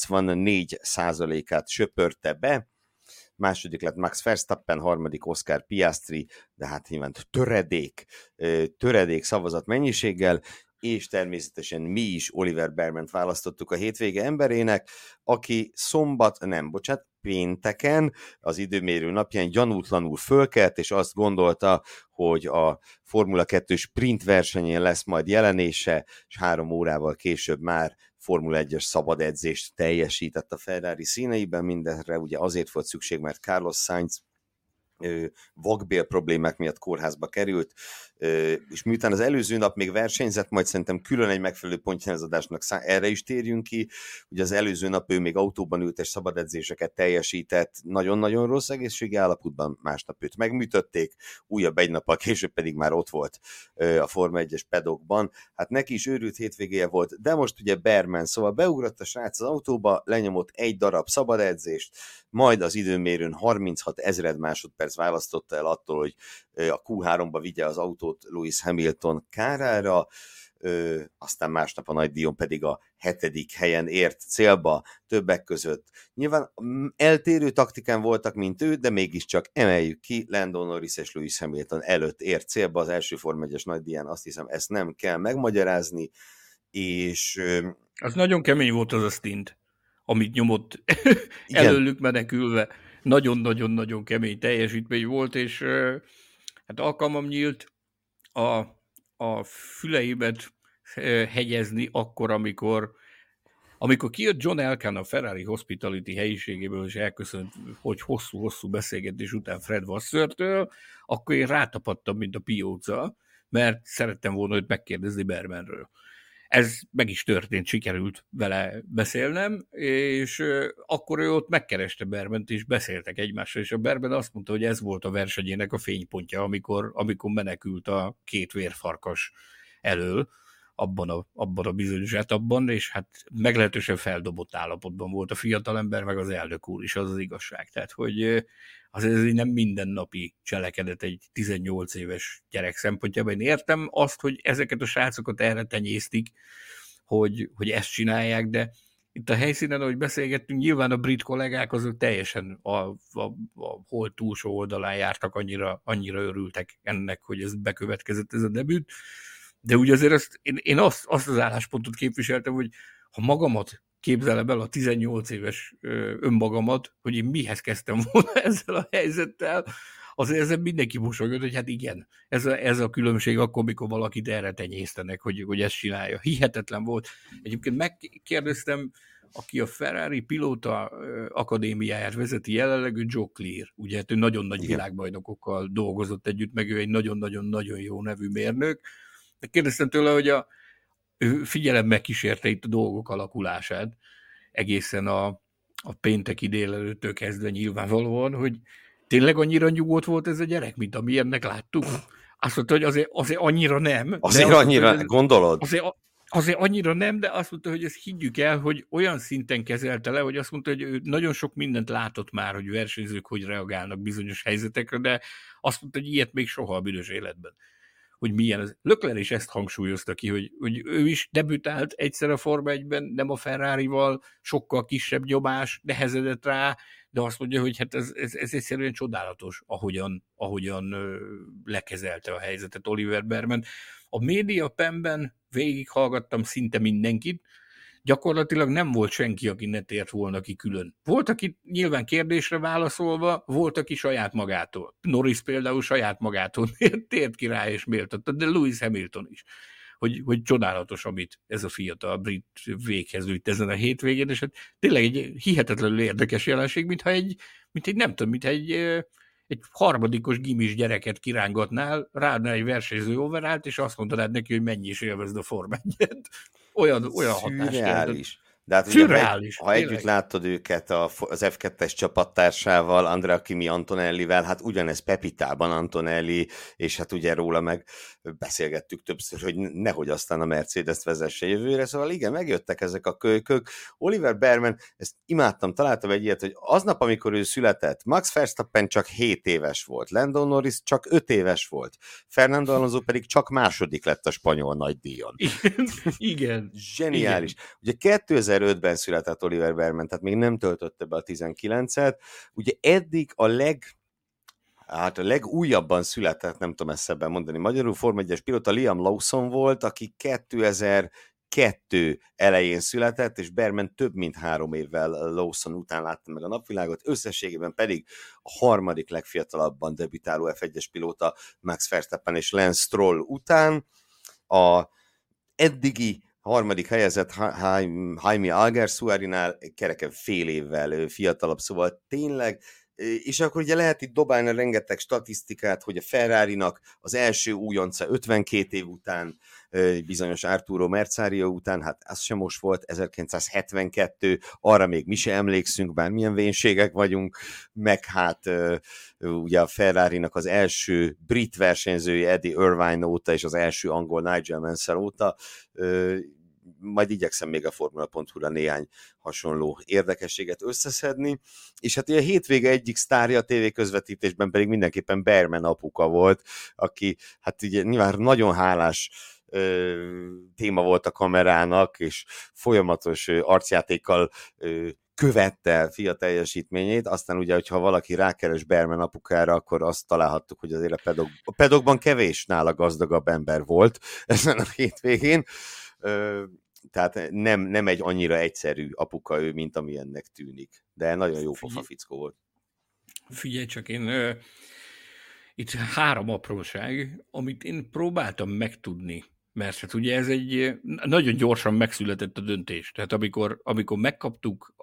84%-át söpörte be. Második lett Max Verstappen, harmadik Oscar Piastri, de hát nyilván töredék szavazat mennyiséggel, és természetesen mi is Oliver Bearmant választottuk a hétvége emberének, aki pénteken, az időmérő napján gyanútlanul fölkelt, és azt gondolta, hogy a Formula 2 sprint versenyén lesz majd jelenése, és 3 órával később már Formula 1-es szabad edzést teljesített a Ferrari színeiben, mindenre ugye azért volt szükség, mert Carlos Sainz vakbél problémák miatt kórházba került, és miután az előző nap még versenyzett, majd szerintem külön egy megfelelő pontján az adásnak erre is térjünk ki, ugye az előző nap ő még autóban ült és szabad edzéseket teljesített, nagyon-nagyon rossz egészségi állapotban, másnap őt megműtötték, újabb egy nappal később pedig már ott volt a Forma 1-es pedokban, hát neki is őrült hétvégéje volt, de most ugye Bearman, szóval beugrott a srác az autóba, lenyomott egy darab szabad edzést, majd az időmérőn 36 000 másodperc választotta el attól, hogy a Q3-ba vigye az autót Lewis Hamilton kárára, aztán másnap a nagy díjon pedig a 7. helyen ért célba többek között. Nyilván eltérő taktikán voltak, mint ő, de mégiscsak emeljük ki, Lando Norris és Lewis Hamilton előtt ért célba az első Forma 1-es nagy díján, azt hiszem ezt nem kell megmagyarázni, és... Az nagyon kemény volt az a stint, amit nyomott előlük menekülve. Nagyon-nagyon-nagyon kemény teljesítmény volt, és hát alkalmam nyílt a füleimet hegyezni akkor, amikor kijött John Elkann a Ferrari Hospitality helyiségéből, és elköszönt, hogy hosszú-hosszú beszélgetés után Fred Wassertől, akkor én rátapadtam, mint a pióca, mert szerettem volna őt megkérdezni Bearmanről. Ez meg is történt, sikerült vele beszélnem, és akkor ő ott megkereste Bearmant, és beszéltek egymással, és a Bearman azt mondta, hogy ez volt a versenyének a fénypontja, amikor menekült a 2 vérfarkas elől, abban a bizonyos etapban, és hát meglehetősen feldobott állapotban volt a fiatalember, meg az elnök úr is, az igazság. Tehát, hogy azért nem mindennapi cselekedet egy 18 éves gyerek szempontjában. Én értem azt, hogy ezeket a srácokat erre tenyésztik, hogy ezt csinálják, de itt a helyszínen, ahogy beszélgettünk, nyilván a brit kollégák azok teljesen a hol túlsó oldalán jártak, annyira örültek ennek, hogy ez bekövetkezett ez a debüt. De ugye azért én azt az álláspontot képviseltem, hogy ha magamat képzelem el, a 18 éves önmagamat, hogy én mihez kezdtem volna ezzel a helyzettel, azért ezen mindenki mosolygott, hogy hát igen, ez a különbség akkor, mikor valakit erre tenyésztenek, hogy ezt csinálja. Hihetetlen volt. Egyébként megkérdeztem, aki a Ferrari pilóta akadémiáját vezeti jelenleg, ő Joe Clear. Ugye hát ő nagyon nagy világbajnokokkal dolgozott együtt, meg ő egy nagyon-nagyon-nagyon jó nevű mérnök. De kérdeztem tőle, hogy ő figyelemmel kísérte itt a dolgok alakulását, egészen a pénteki délelőttől kezdve nyilvánvalóan, hogy tényleg annyira nyugodt volt ez a gyerek, mint amilyennek láttuk. Azt mondta, hogy azért annyira nem. Azért annyira, mondta, gondolod? Azért annyira nem, de azt mondta, hogy ezt higgyük el, hogy olyan szinten kezelte le, hogy azt mondta, hogy ő nagyon sok mindent látott már, hogy versenyzők hogy reagálnak bizonyos helyzetekre, de azt mondta, hogy ilyet még soha a büdös életben. hogy milyen az. Leclerc is ezt hangsúlyozta ki, hogy ő is debütált egyszer a Forma 1-ben, nem a Ferrarival, sokkal kisebb nyomás nehezedett rá, de azt mondja, hogy hát ez egyszerűen csodálatos, ahogyan lekezelte a helyzetet Oliver Behrman. A média penben végighallgattam szinte mindenkit, gyakorlatilag nem volt senki, aki ne tért volna ki külön. Volt, aki nyilván kérdésre válaszolva, volt, aki saját magától. Norris például saját magától tért ki rá és méltatta, de Lewis Hamilton is. Hogy csodálatos, amit ez a fiatal brit véghez vitt ezen a hétvégén, és hát tényleg egy hihetetlenül érdekes jelenség, mintha egy harmadikos gimis gyereket kirángatnál, ráadnál egy versenyző overált, és azt mondanád neki, hogy mennyi is élvezd a Forma 1-et. Olyan hatás. De hát ugye, ha együtt láttad őket az F2-es csapattársával, Andrea Kimi Antonellivel, hát ugyanez Pepitában Antonelli, és hát ugye róla meg beszélgettük többször, hogy nehogy aztán a Mercedes-t vezesse jövőre, szóval igen, megjöttek ezek a kölykök. Oliver Behrman, ezt imádtam, találtam egy ilyet, hogy aznap, amikor ő született, Max Verstappen csak 7 éves volt, Lando Norris csak 5 éves volt, Fernando Alonso pedig csak második lett a spanyol nagydíjon. Igen. Zseniális. Igen. Ugye 2005-ben született Oliver Behrman, tehát még nem töltötte be a 19-et. Ugye eddig a legújabban született, nem tudom ezt szebben mondani magyarul, Forma 1-es pilóta Liam Lawson volt, aki 2002 elején született, és Behrman több mint 3 évvel Lawson után látta meg a napvilágot, összességében pedig a harmadik legfiatalabban debütáló F1-es pilóta Max Verstappen és Lance Stroll után. A eddigi harmadik helyezett Jaime Alguersuarinál kereken fél évvel fiatalabb, szóval tényleg, és akkor ugye lehet itt dobálni rengeteg statisztikát, hogy a Ferrarinak az első újonca 52 év után, bizonyos Arturo Merzario után, hát az sem most volt, 1972, arra még mi se emlékszünk, bár milyen vénségek vagyunk, meg hát ugye a Ferrarinak az első brit versenyzője Eddie Irvine óta, és az első angol Nigel Mansell óta, majd igyekszem még a Formula.hu-ra néhány hasonló érdekességet összeszedni, és hát a hétvége egyik sztárja a tévéközvetítésben pedig mindenképpen Behrman apuka volt, aki hát ugye nyilván nagyon hálás téma volt a kamerának, és folyamatos arcjátékkal követte fia teljesítményét, aztán ugye, hogyha valaki rákeres Behrman apukára, akkor azt találhattuk, hogy azért a pedokban kevés nála gazdagabb ember volt ezen a hétvégén, tehát nem egy annyira egyszerű apuka ő, mint ami ennek tűnik, de nagyon jó pofa fickó volt. Figyelj csak, én itt 3 apróság, amit én próbáltam megtudni, mert hát ugye ez egy nagyon gyorsan megszületett a döntés. Tehát amikor megkaptuk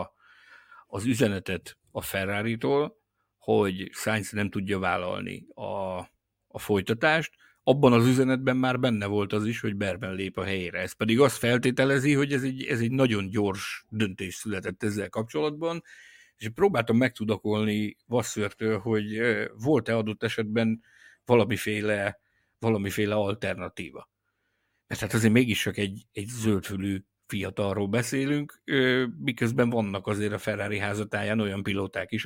az üzenetet a Ferraritól, hogy Sainz nem tudja vállalni a folytatást, abban az üzenetben már benne volt az is, hogy Behrman lép a helyére. Ez pedig azt feltételezi, hogy ez egy nagyon gyors döntés született ezzel kapcsolatban, és próbáltam megtudakolni Vassörtől, hogy volt-e adott esetben valamiféle alternatíva. Mert hát azért mégis csak egy zöldfülű fiatalról beszélünk, miközben vannak azért a Ferrari házatáján olyan pilóták is,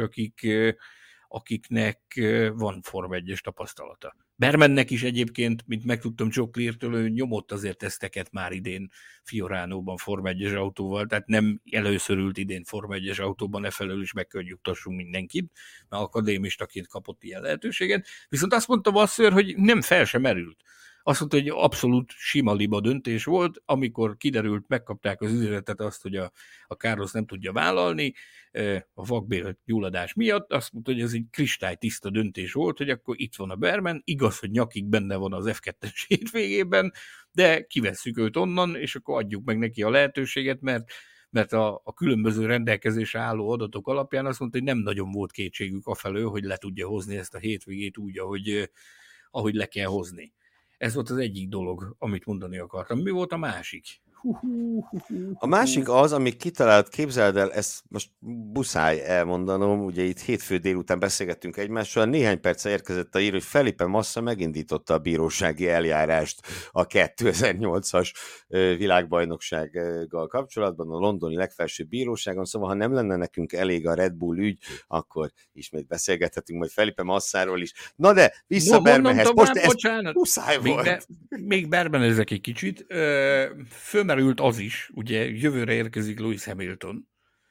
akiknek van Forma 1-es tapasztalata. Behrmannek is egyébként, mint megtudtam Joe Clear-től, ő nyomott azért teszteket már idén Fioránóban Forma 1-es autóval, tehát nem először ült idén Forma 1-es autóban, e felől is meg kell nyugtassunk mindenkit, mert akadémistaként kapott ilyen lehetőséget. Viszont azt mondta Vassör, hogy nem fel sem merült. Azt mondta, hogy abszolút sima liba döntés volt, amikor kiderült, megkapták az üzenetet azt, hogy a Carlos nem tudja vállalni a vakbél gyulladás miatt, azt mondta, hogy ez egy kristálytiszta döntés volt, hogy akkor itt van a Behrman, igaz, hogy nyakig benne van az F2-es hétvégében, de kivesszük őt onnan, és akkor adjuk meg neki a lehetőséget, mert a különböző rendelkezésre álló adatok alapján azt mondta, hogy nem nagyon volt kétségük afelől, hogy le tudja hozni ezt a hétvégét úgy, ahogy le kell hozni. Ez volt az egyik dolog, amit mondani akartam. Mi volt a másik? A másik az, amit kitalált, képzeld el, ezt most muszáj elmondanom, ugye itt hétfő délután beszélgettünk egymással, néhány perccel érkezett a író, hogy Felipe Massa megindította a bírósági eljárást a 2008-as világbajnoksággal kapcsolatban, a londoni legfelsőbb bíróságon, szóval ha nem lenne nekünk elég a Red Bull ügy, akkor ismét beszélgethetünk majd Felipe Massáról is. Na de, vissza Bermanhez, most ez muszáj volt. Még berbenezek egy kicsit. Fölmerült az is, ugye jövőre érkezik Lewis Hamilton,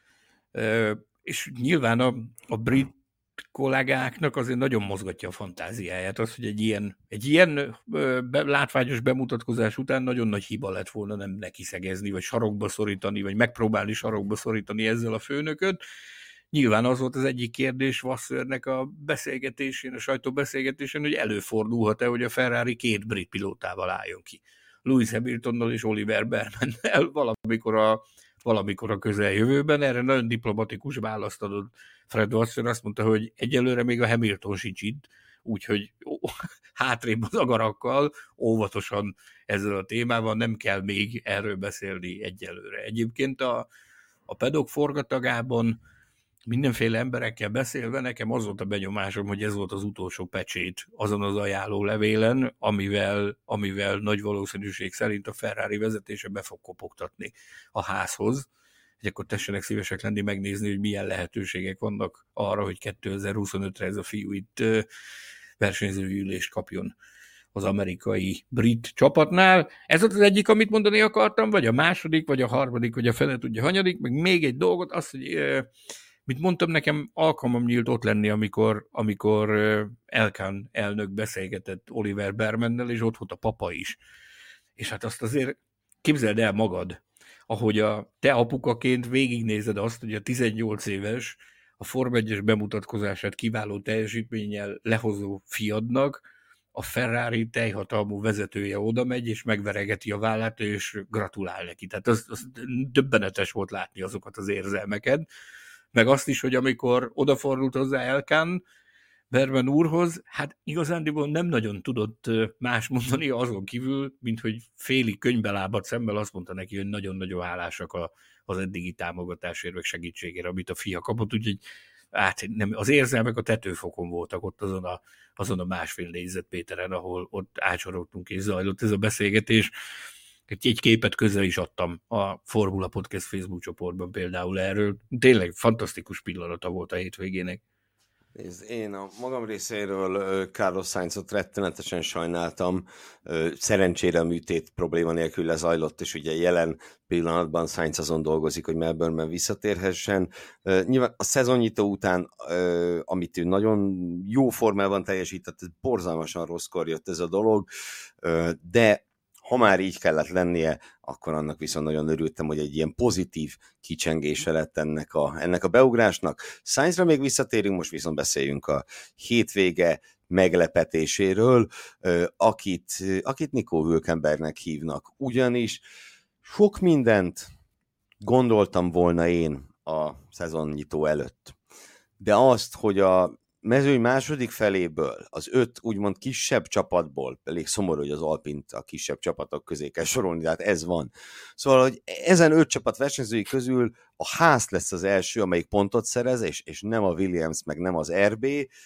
és nyilván a brit kollégáknak azért nagyon mozgatja a fantáziáját az, hogy egy ilyen látványos bemutatkozás után nagyon nagy hiba lett volna nem nekiszegezni, vagy sarokba szorítani, vagy megpróbálni sarokba szorítani ezzel a főnököt. Nyilván az volt az egyik kérdés Vassörnek a beszélgetésén, a sajtóbeszélgetésén, hogy előfordulhat-e, hogy a Ferrari 2 brit pilótával álljon ki. Lewis Hamiltonnal és Oliver Bermannel valamikor a közeljövőben. Erre nagyon diplomatikus választ adott Fred Vassör, azt mondta, hogy egyelőre még a Hamilton sincs itt, úgyhogy hátrébb az agarakkal, óvatosan ezzel a témával, nem kell még erről beszélni egyelőre. Egyébként a paddock forgatagában mindenféle emberekkel beszélve, nekem az volt a benyomásom, hogy ez volt az utolsó pecsét azon az ajánló levélen, amivel nagy valószínűség szerint a Ferrari vezetése be fog kopogtatni a házhoz, hogy akkor tessenek szívesek lenni megnézni, hogy milyen lehetőségek vannak arra, hogy 2025-re ez a fiú itt versenyzői ülést kapjon az amerikai brit csapatnál. Ez volt az egyik, amit mondani akartam, vagy a második, vagy a harmadik, vagy a fele tudja hanyadik, meg még egy dolgot, az, hogy mint mondtam, nekem alkalmam nyílt ott lenni, amikor Elkann elnök beszélgetett Oliver Bermannel, és ott volt a papa is. És hát azt azért képzeld el magad, ahogy te apukaként végignézed azt, hogy a 18 éves, a Forma 1-es bemutatkozását kiváló teljesítménnyel lehozó fiadnak a Ferrari teljhatalmú vezetője oda megy, és megveregeti a vállát, és gratulál neki. Tehát az döbbenetes volt látni azokat az érzelmeket. Meg azt is, hogy amikor odafordult hozzá Elkann Berman úrhoz, hát igazándiból nem nagyon tudott más mondani azon kívül, mint hogy félig könyvbe lábadt szemmel azt mondta neki, hogy nagyon-nagyon hálásak az eddigi támogatásért, meg segítségért, amit a fia kapott, úgyhogy az érzelmek a tetőfokon voltak ott azon a másfél négyzetméteren, ahol ott ácsorogtunk és zajlott ez a beszélgetés. Egy képet közel is adtam a Formula Podcast Facebook csoportban például erről. Tényleg fantasztikus pillanata volt a hétvégének. Én a magam részéről Carlos Sainzot rettenetesen sajnáltam. Szerencsére a műtét probléma nélkül lezajlott, és ugye jelen pillanatban Sainz azon dolgozik, hogy Melbourneben visszatérhessen. Nyilván a szezonnyitó után, amit ő nagyon jó formában teljesített, borzalmasan rosszkor jött ez a dolog, de ha már így kellett lennie, akkor annak viszont nagyon örültem, hogy egy ilyen pozitív kicsengése lett ennek a beugrásnak. Sainzra még visszatérünk, most viszont beszéljünk a hétvége meglepetéséről, akit Nico Hülkenbergnek hívnak. Ugyanis sok mindent gondoltam volna én a szezonnyitó előtt, de azt, hogy a mezőny második feléből, az 5 úgymond kisebb csapatból, elég szomorú, hogy az Alpint a kisebb csapatok közé kell sorolni, de hát ez van. Szóval, hogy ezen 5 csapat versenyzői közül a Haas lesz az első, amelyik pontot szerez, és nem a Williams, meg nem az RB,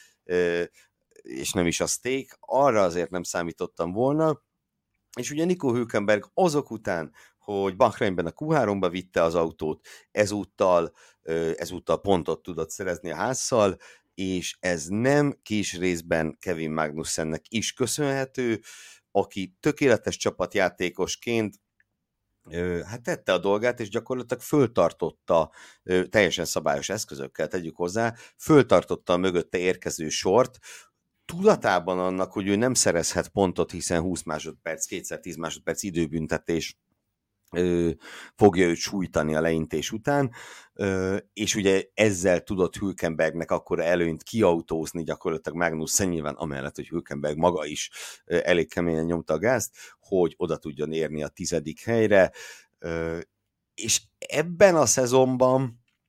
és nem is a Steak, arra azért nem számítottam volna. És ugye Nico Hülkenberg azok után, hogy Bahreinben a Q3-ba vitte az autót, ezúttal pontot tudott szerezni a Haasszal, és ez nem kis részben Kevin Magnussennek is köszönhető, aki tökéletes csapatjátékosként hát tette a dolgát, és gyakorlatilag föltartotta, teljesen szabályos eszközökkel tegyük hozzá, föltartotta a mögötte érkező sort, tudatában annak, hogy ő nem szerezhet pontot, hiszen 20 másodperc, 2x10 másodperc időbüntetés fogja őt sújtani a leintés után, és ugye ezzel tudott Hülkenbergnek akkora előnyt kiautózni gyakorlatilag Magnussen, nyilván amellett, hogy Hülkenberg maga is elég keményen nyomta a gázt, hogy oda tudjon érni a 10. helyre, és ebben a szezonban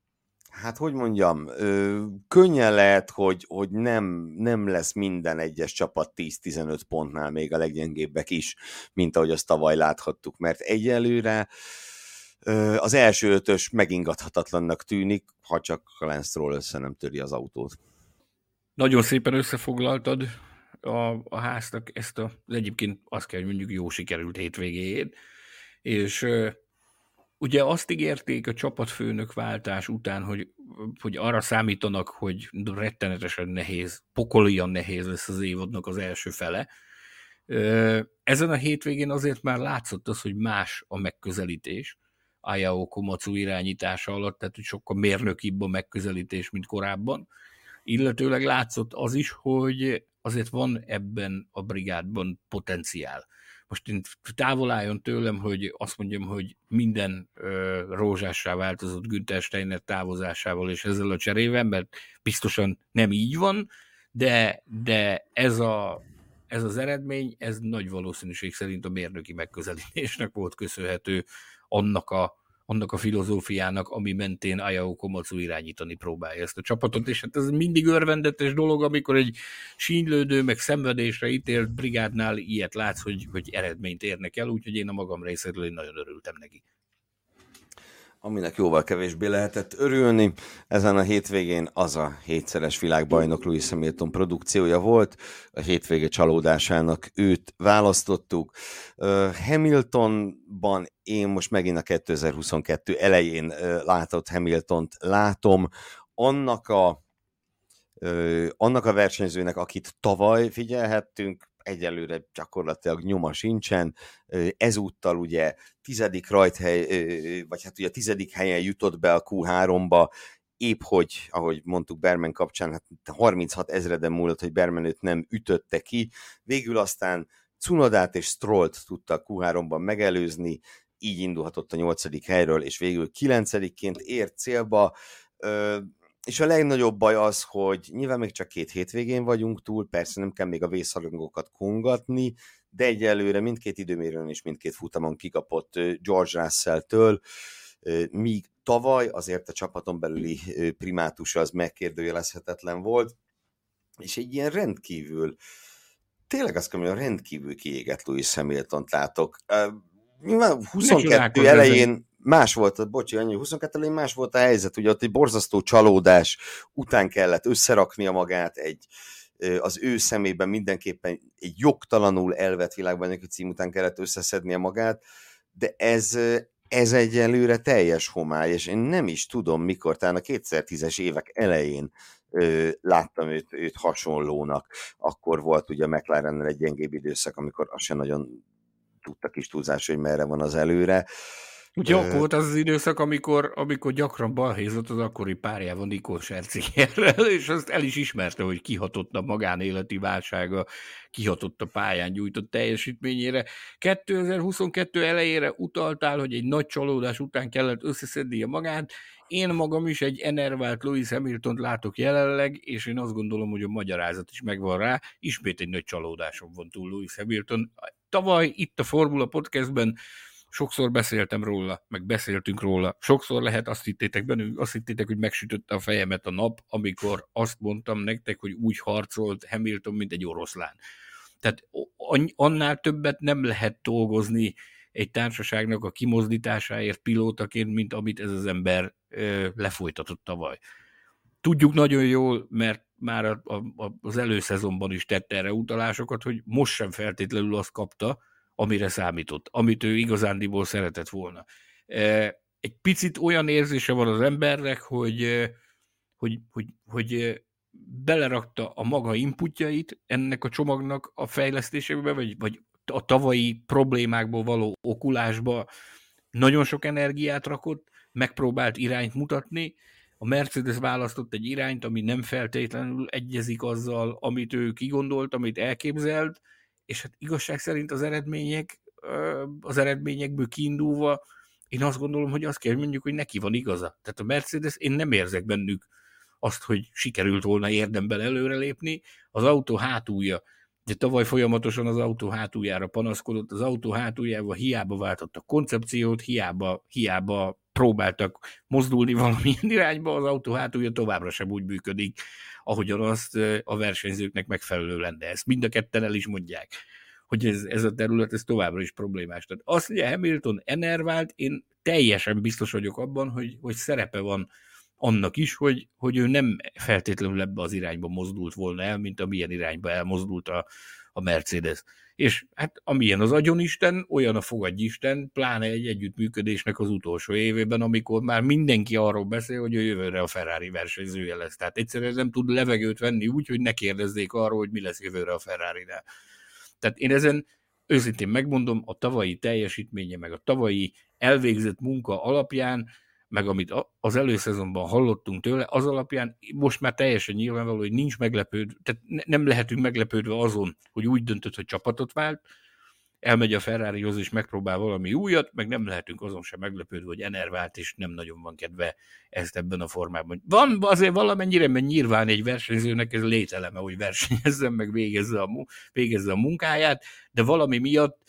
Hát, hogy mondjam, könnyen lehet, hogy nem lesz minden egyes csapat 10-15 pontnál, még a leggyengébbek is, mint ahogy azt tavaly láthattuk, mert egyelőre az első ötös megingathatatlannak tűnik, ha csak Lance Stroll össze nem töri az autót. Nagyon szépen összefoglaltad a háznak ezt az egyébként azt kell, hogy mondjuk jó sikerült hétvégéjét, és ugye azt ígérték a csapatfőnök váltás után, hogy arra számítanak, hogy rettenetesen nehéz, pokolian nehéz lesz az évadnak az első fele. Ezen a hétvégén azért már látszott az, hogy más a megközelítés Ayao Komatsu irányítása alatt, tehát hogy sokkal mérnökibb a megközelítés, mint korábban. Illetőleg látszott az is, hogy azért van ebben a brigádban potenciál. Most én távol álljon tőlem, hogy azt mondjam, hogy minden rózsássá változott Günther Steiner távozásával és ezzel a cserével, mert biztosan nem így van, de ez az eredmény, ez nagy valószínűség szerint a mérnöki megközelítésnek volt köszönhető, annak a filozófiának, ami mentén Ayao Komatsu irányítani próbálja ezt a csapatot, és hát ez mindig örvendetes dolog, amikor egy sínylődő, meg szenvedésre ítélt brigádnál ilyet látsz, hogy eredményt érnek el, úgyhogy én a magam részéről én nagyon örültem neki. Aminek jóval kevésbé lehetett örülni. Ezen a hétvégén az a 7-szeres világbajnok Lewis Hamilton produkciója volt. A hétvége csalódásának őt választottuk. Hamiltonban én most megint a 2022 elején látott Hamiltont látom. Annak a versenyzőnek, akit tavaly figyelhettünk, egyelőre gyakorlatilag nyoma sincsen. Ezúttal ugye 10. rajthely, vagy hát ugye a 10. helyen jutott be a Q3-ba, épp hogy, ahogy mondtuk Berman kapcsán, hát 36 000-en múlott, hogy Berman őt nem ütötte ki. Végül aztán Cunodát és Strollt tudta a Q3-ban megelőzni, így indulhatott a 8. helyről, és végül 9-ként ért célba. És a legnagyobb baj az, hogy nyilván még csak 2 hétvégén vagyunk túl, persze nem kell még a vészharangokat kongatni, de egyelőre mindkét időmérőn és mindkét futamon kikapott George Russell-től, míg tavaly azért a csapaton belüli primátusa az megkérdőjelezhetetlen volt, és egy ilyen tényleg azt mondom, hogy rendkívül kiégett Lewis Hamiltont látok. Nyilván 22 elején más volt, 22 elején más volt a helyzet, ugye ott egy borzasztó csalódás után kellett összeraknia magát, az ő szemében mindenképpen egy jogtalanul elvett világbajnoki cím után kellett összeszednie magát, de ez egyelőre teljes homály, és én nem is tudom mikor, talán a 2010-es évek elején láttam őt hasonlónak. Akkor volt ugye a McLarennel egy gyengébb időszak, amikor azt sem nagyon tudtak is túlzás, hogy merre van az előre. Ugye akkor volt az időszak, amikor gyakran balhézott az akkori párjával, Nico Scherzingerrel, és azt el is ismerte, hogy kihatott a magánéleti válsága, kihatott a pályán gyújtott teljesítményére. 2022 elejére utaltál, hogy egy nagy csalódás után kellett összeszednie magát. Én magam is egy enervált Lewis Hamiltont látok jelenleg, és én azt gondolom, hogy a magyarázat is megvan rá. Ismét egy nagy csalódáson van túl Lewis Hamilton. Tavaly itt a Formula Podcastben sokszor beszéltem róla, meg beszéltünk róla. Sokszor lehet azt hittétek, hogy megsütötte a fejemet a nap, amikor azt mondtam nektek, hogy úgy harcolt Hamilton, mint egy oroszlán. Tehát annál többet nem lehet dolgozni egy társaságnak a kimozdításáért pilótaként, mint amit ez az ember lefolytatott tavaly. Tudjuk nagyon jól, mert már az előszezonban is tette erre utalásokat, hogy most sem feltétlenül azt kapta, amire számított, amit ő igazándiból szeretett volna. Egy picit olyan érzése van az embernek, hogy belerakta a maga inputjait ennek a csomagnak a fejlesztésébe, vagy a tavalyi problémákból való okulásba nagyon sok energiát rakott, megpróbált irányt mutatni, a Mercedes választott egy irányt, ami nem feltétlenül egyezik azzal, amit ő kigondolt, amit elképzelt, és hát igazság szerint az eredményekből kiindulva én azt gondolom, hogy azt kell mondjuk, hogy neki van igaza. Tehát a Mercedes, én nem érzek bennük azt, hogy sikerült volna érdemben előrelépni. Az autó hátulja, de tavaly folyamatosan az autó hátuljára panaszkodott, az autó hátuljával hiába váltott a koncepciót, hiába próbáltak mozdulni valamilyen irányba, az autó hátulja továbbra sem úgy működik, ahogyan azt a versenyzőknek megfelelő lenne. Ezt mind a ketten el is mondják, hogy ez a terület ez továbbra is problémás. Tehát azt, hogy Hamilton enervált, én teljesen biztos vagyok abban, hogy szerepe van annak is, hogy ő nem feltétlenül ebbe az irányba mozdult volna el, mint amilyen irányba elmozdult a Mercedes. És hát amilyen az agyonisten, olyan a fogadjisten, pláne egy együttműködésnek az utolsó évében, amikor már mindenki arról beszél, hogy a jövőre a Ferrari versenyzője lesz. Tehát egyszerűen nem tud levegőt venni úgy, hogy ne kérdezzék arról, hogy mi lesz jövőre a Ferrarinál. Tehát én ezen őszintén megmondom, a tavalyi teljesítménye, meg a tavalyi elvégzett munka alapján, meg amit az előszezonban hallottunk tőle, az alapján most már teljesen nyilvánvaló, hogy nincs meglepődve, tehát nem lehetünk meglepődve azon, hogy úgy döntött, hogy csapatot vált, elmegy a Ferrarihoz és megpróbál valami újat, meg nem lehetünk azon sem meglepődve, hogy enervált, és nem nagyon van kedve ezt ebben a formában. Van azért valamennyire, mert nyilván egy versenyzőnek ez lételeme, hogy versenyezzen, meg végezze a munkáját, de valami miatt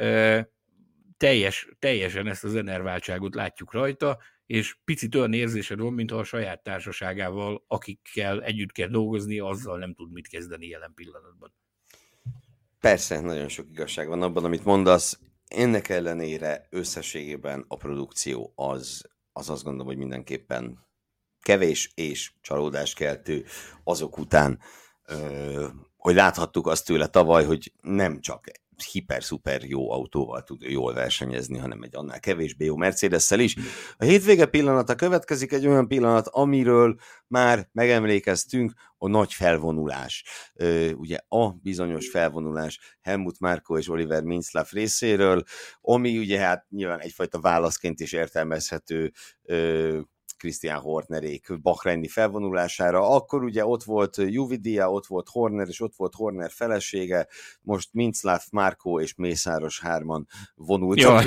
teljesen ezt az enerváltságot látjuk rajta, és picit olyan érzésed van, mintha a saját társaságával, akikkel együtt kell dolgozni, azzal nem tud mit kezdeni jelen pillanatban. Persze, nagyon sok igazság van abban, amit mondasz. Ennek ellenére összességében a produkció az azt gondolom, hogy mindenképpen kevés és csalódáskeltő azok után, hogy láthattuk azt tőle tavaly, hogy nem csak hiper-szuper jó autóval tud jól versenyezni, hanem egy annál kevésbé jó Mercedes-szel is. A hétvége pillanata következik, egy olyan pillanat, amiről már megemlékeztünk, a nagy felvonulás. Ugye a bizonyos felvonulás Helmut Marko és Oliver Mintzlaff részéről, ami ugye hát nyilván egyfajta válaszként is értelmezhető Christian Hornerék bahreini felvonulására. Akkor ugye ott volt Juvidia, ott volt Horner, és ott volt Horner felesége, most Mintzlaff, Marko és Mészáros hárman vonultak.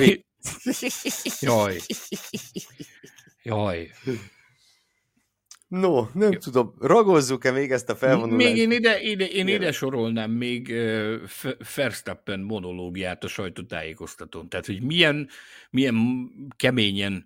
Jaj. No, nem tudom, ragozzuk-e még ezt a felvonulást? Még én ide sorolnám még Verstappen monológiát a sajtótájékoztatón. Tehát, hogy milyen keményen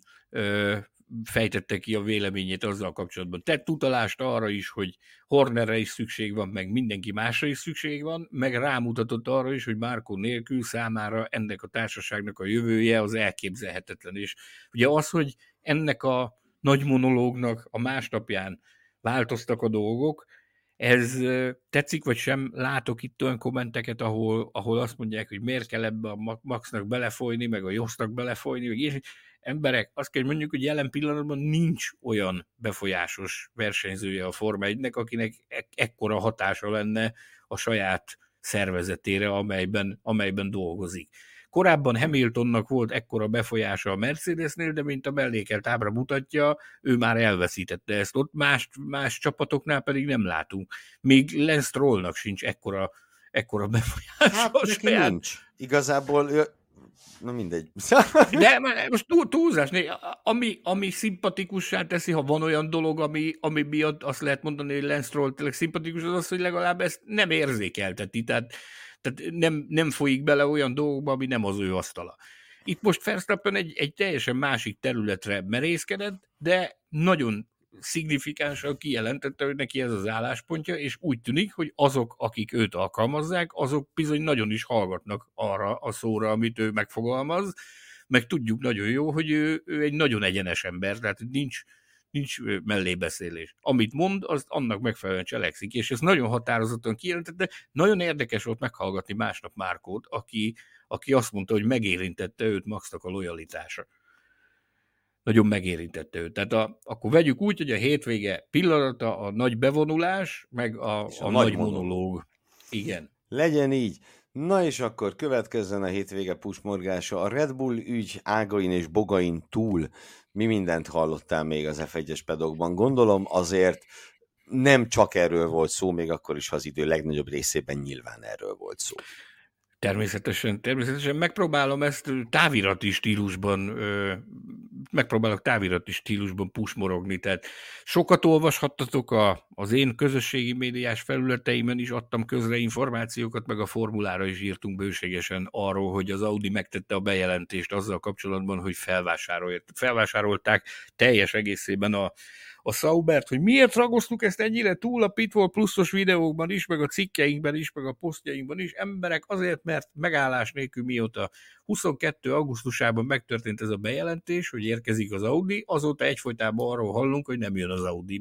fejtette ki a véleményét azzal kapcsolatban. Tett utalást arra is, hogy Hornerre is szükség van, meg mindenki másra is szükség van, meg rámutatott arra is, hogy Marko nélkül számára ennek a társaságnak a jövője az elképzelhetetlen. És ugye az, hogy ennek a nagy monológnak a másnapján változtak a dolgok, ez tetszik, vagy sem, látok itt olyan kommenteket, ahol azt mondják, hogy miért kell ebbe a Maxnak belefolyni, meg a Josznak belefolyni, meg és emberek, azt kell mondjuk, hogy jelen pillanatban nincs olyan befolyásos versenyzője a Forma 1-nek, akinek ekkora hatása lenne a saját szervezetére, amelyben dolgozik. Korábban Hamiltonnak volt ekkora befolyása a Mercedesnél, de mint a mellékelt ábra mutatja, ő már elveszítette ezt. Ott más csapatoknál pedig nem látunk. Még Lance Strollnak sincs ekkora befolyása. Hát neki nincs. Igazából na mindegy. De most túlzás, ami szimpatikussá teszi, ha van olyan dolog, ami miatt azt lehet mondani, hogy Lance Stroll tényleg szimpatikus, az, hogy legalább ezt nem érzékelteti. Tehát nem folyik bele olyan dolgokba, ami nem az ő asztala. Itt most Verstappen egy teljesen másik területre merészkedett, de nagyon szignifikánsan kijelentette, hogy neki ez az álláspontja, és úgy tűnik, hogy azok, akik őt alkalmazzák, azok bizony nagyon is hallgatnak arra a szóra, amit ő megfogalmaz, meg tudjuk nagyon jó, hogy ő egy nagyon egyenes ember, tehát nincs mellébeszélés. Amit mond, azt annak megfelelően cselekszik, és ez nagyon határozottan kijelentette. Nagyon érdekes volt meghallgatni másnap Markót, aki azt mondta, hogy megérintette őt Maxnak a lojalitása. Nagyon megérintette őt. Tehát akkor vegyük úgy, hogy a hétvége pillanata, a nagy bevonulás, meg a nagy monológ. Igen. Legyen így. Na és akkor következzen a hétvége pusmorgása. A Red Bull ügy ágain és bogain túl mi mindent hallottál még az F1-es pedokban? Gondolom azért nem csak erről volt szó, még akkor is, ha az idő legnagyobb részében nyilván erről volt szó. Természetesen megpróbálom ezt távirati stílusban megpróbálok távirati stílusban pusmorogni, tehát sokat olvashattatok az én közösségi médiás felületeimen is, adtam közre információkat, meg a formulára is írtunk bőségesen arról, hogy az Audi megtette a bejelentést azzal kapcsolatban, hogy felvásárolták teljes egészében a Saubert, hogy miért ragoztuk ezt ennyire túl a Pitfall pluszos videókban is, meg a cikkeinkben is, meg a posztjainkban is. Emberek azért, mert megállás nélkül mióta 22. augusztusában megtörtént ez a bejelentés, hogy érkezik az Audi, azóta egyfolytában arról hallunk, hogy nem jön az Audi,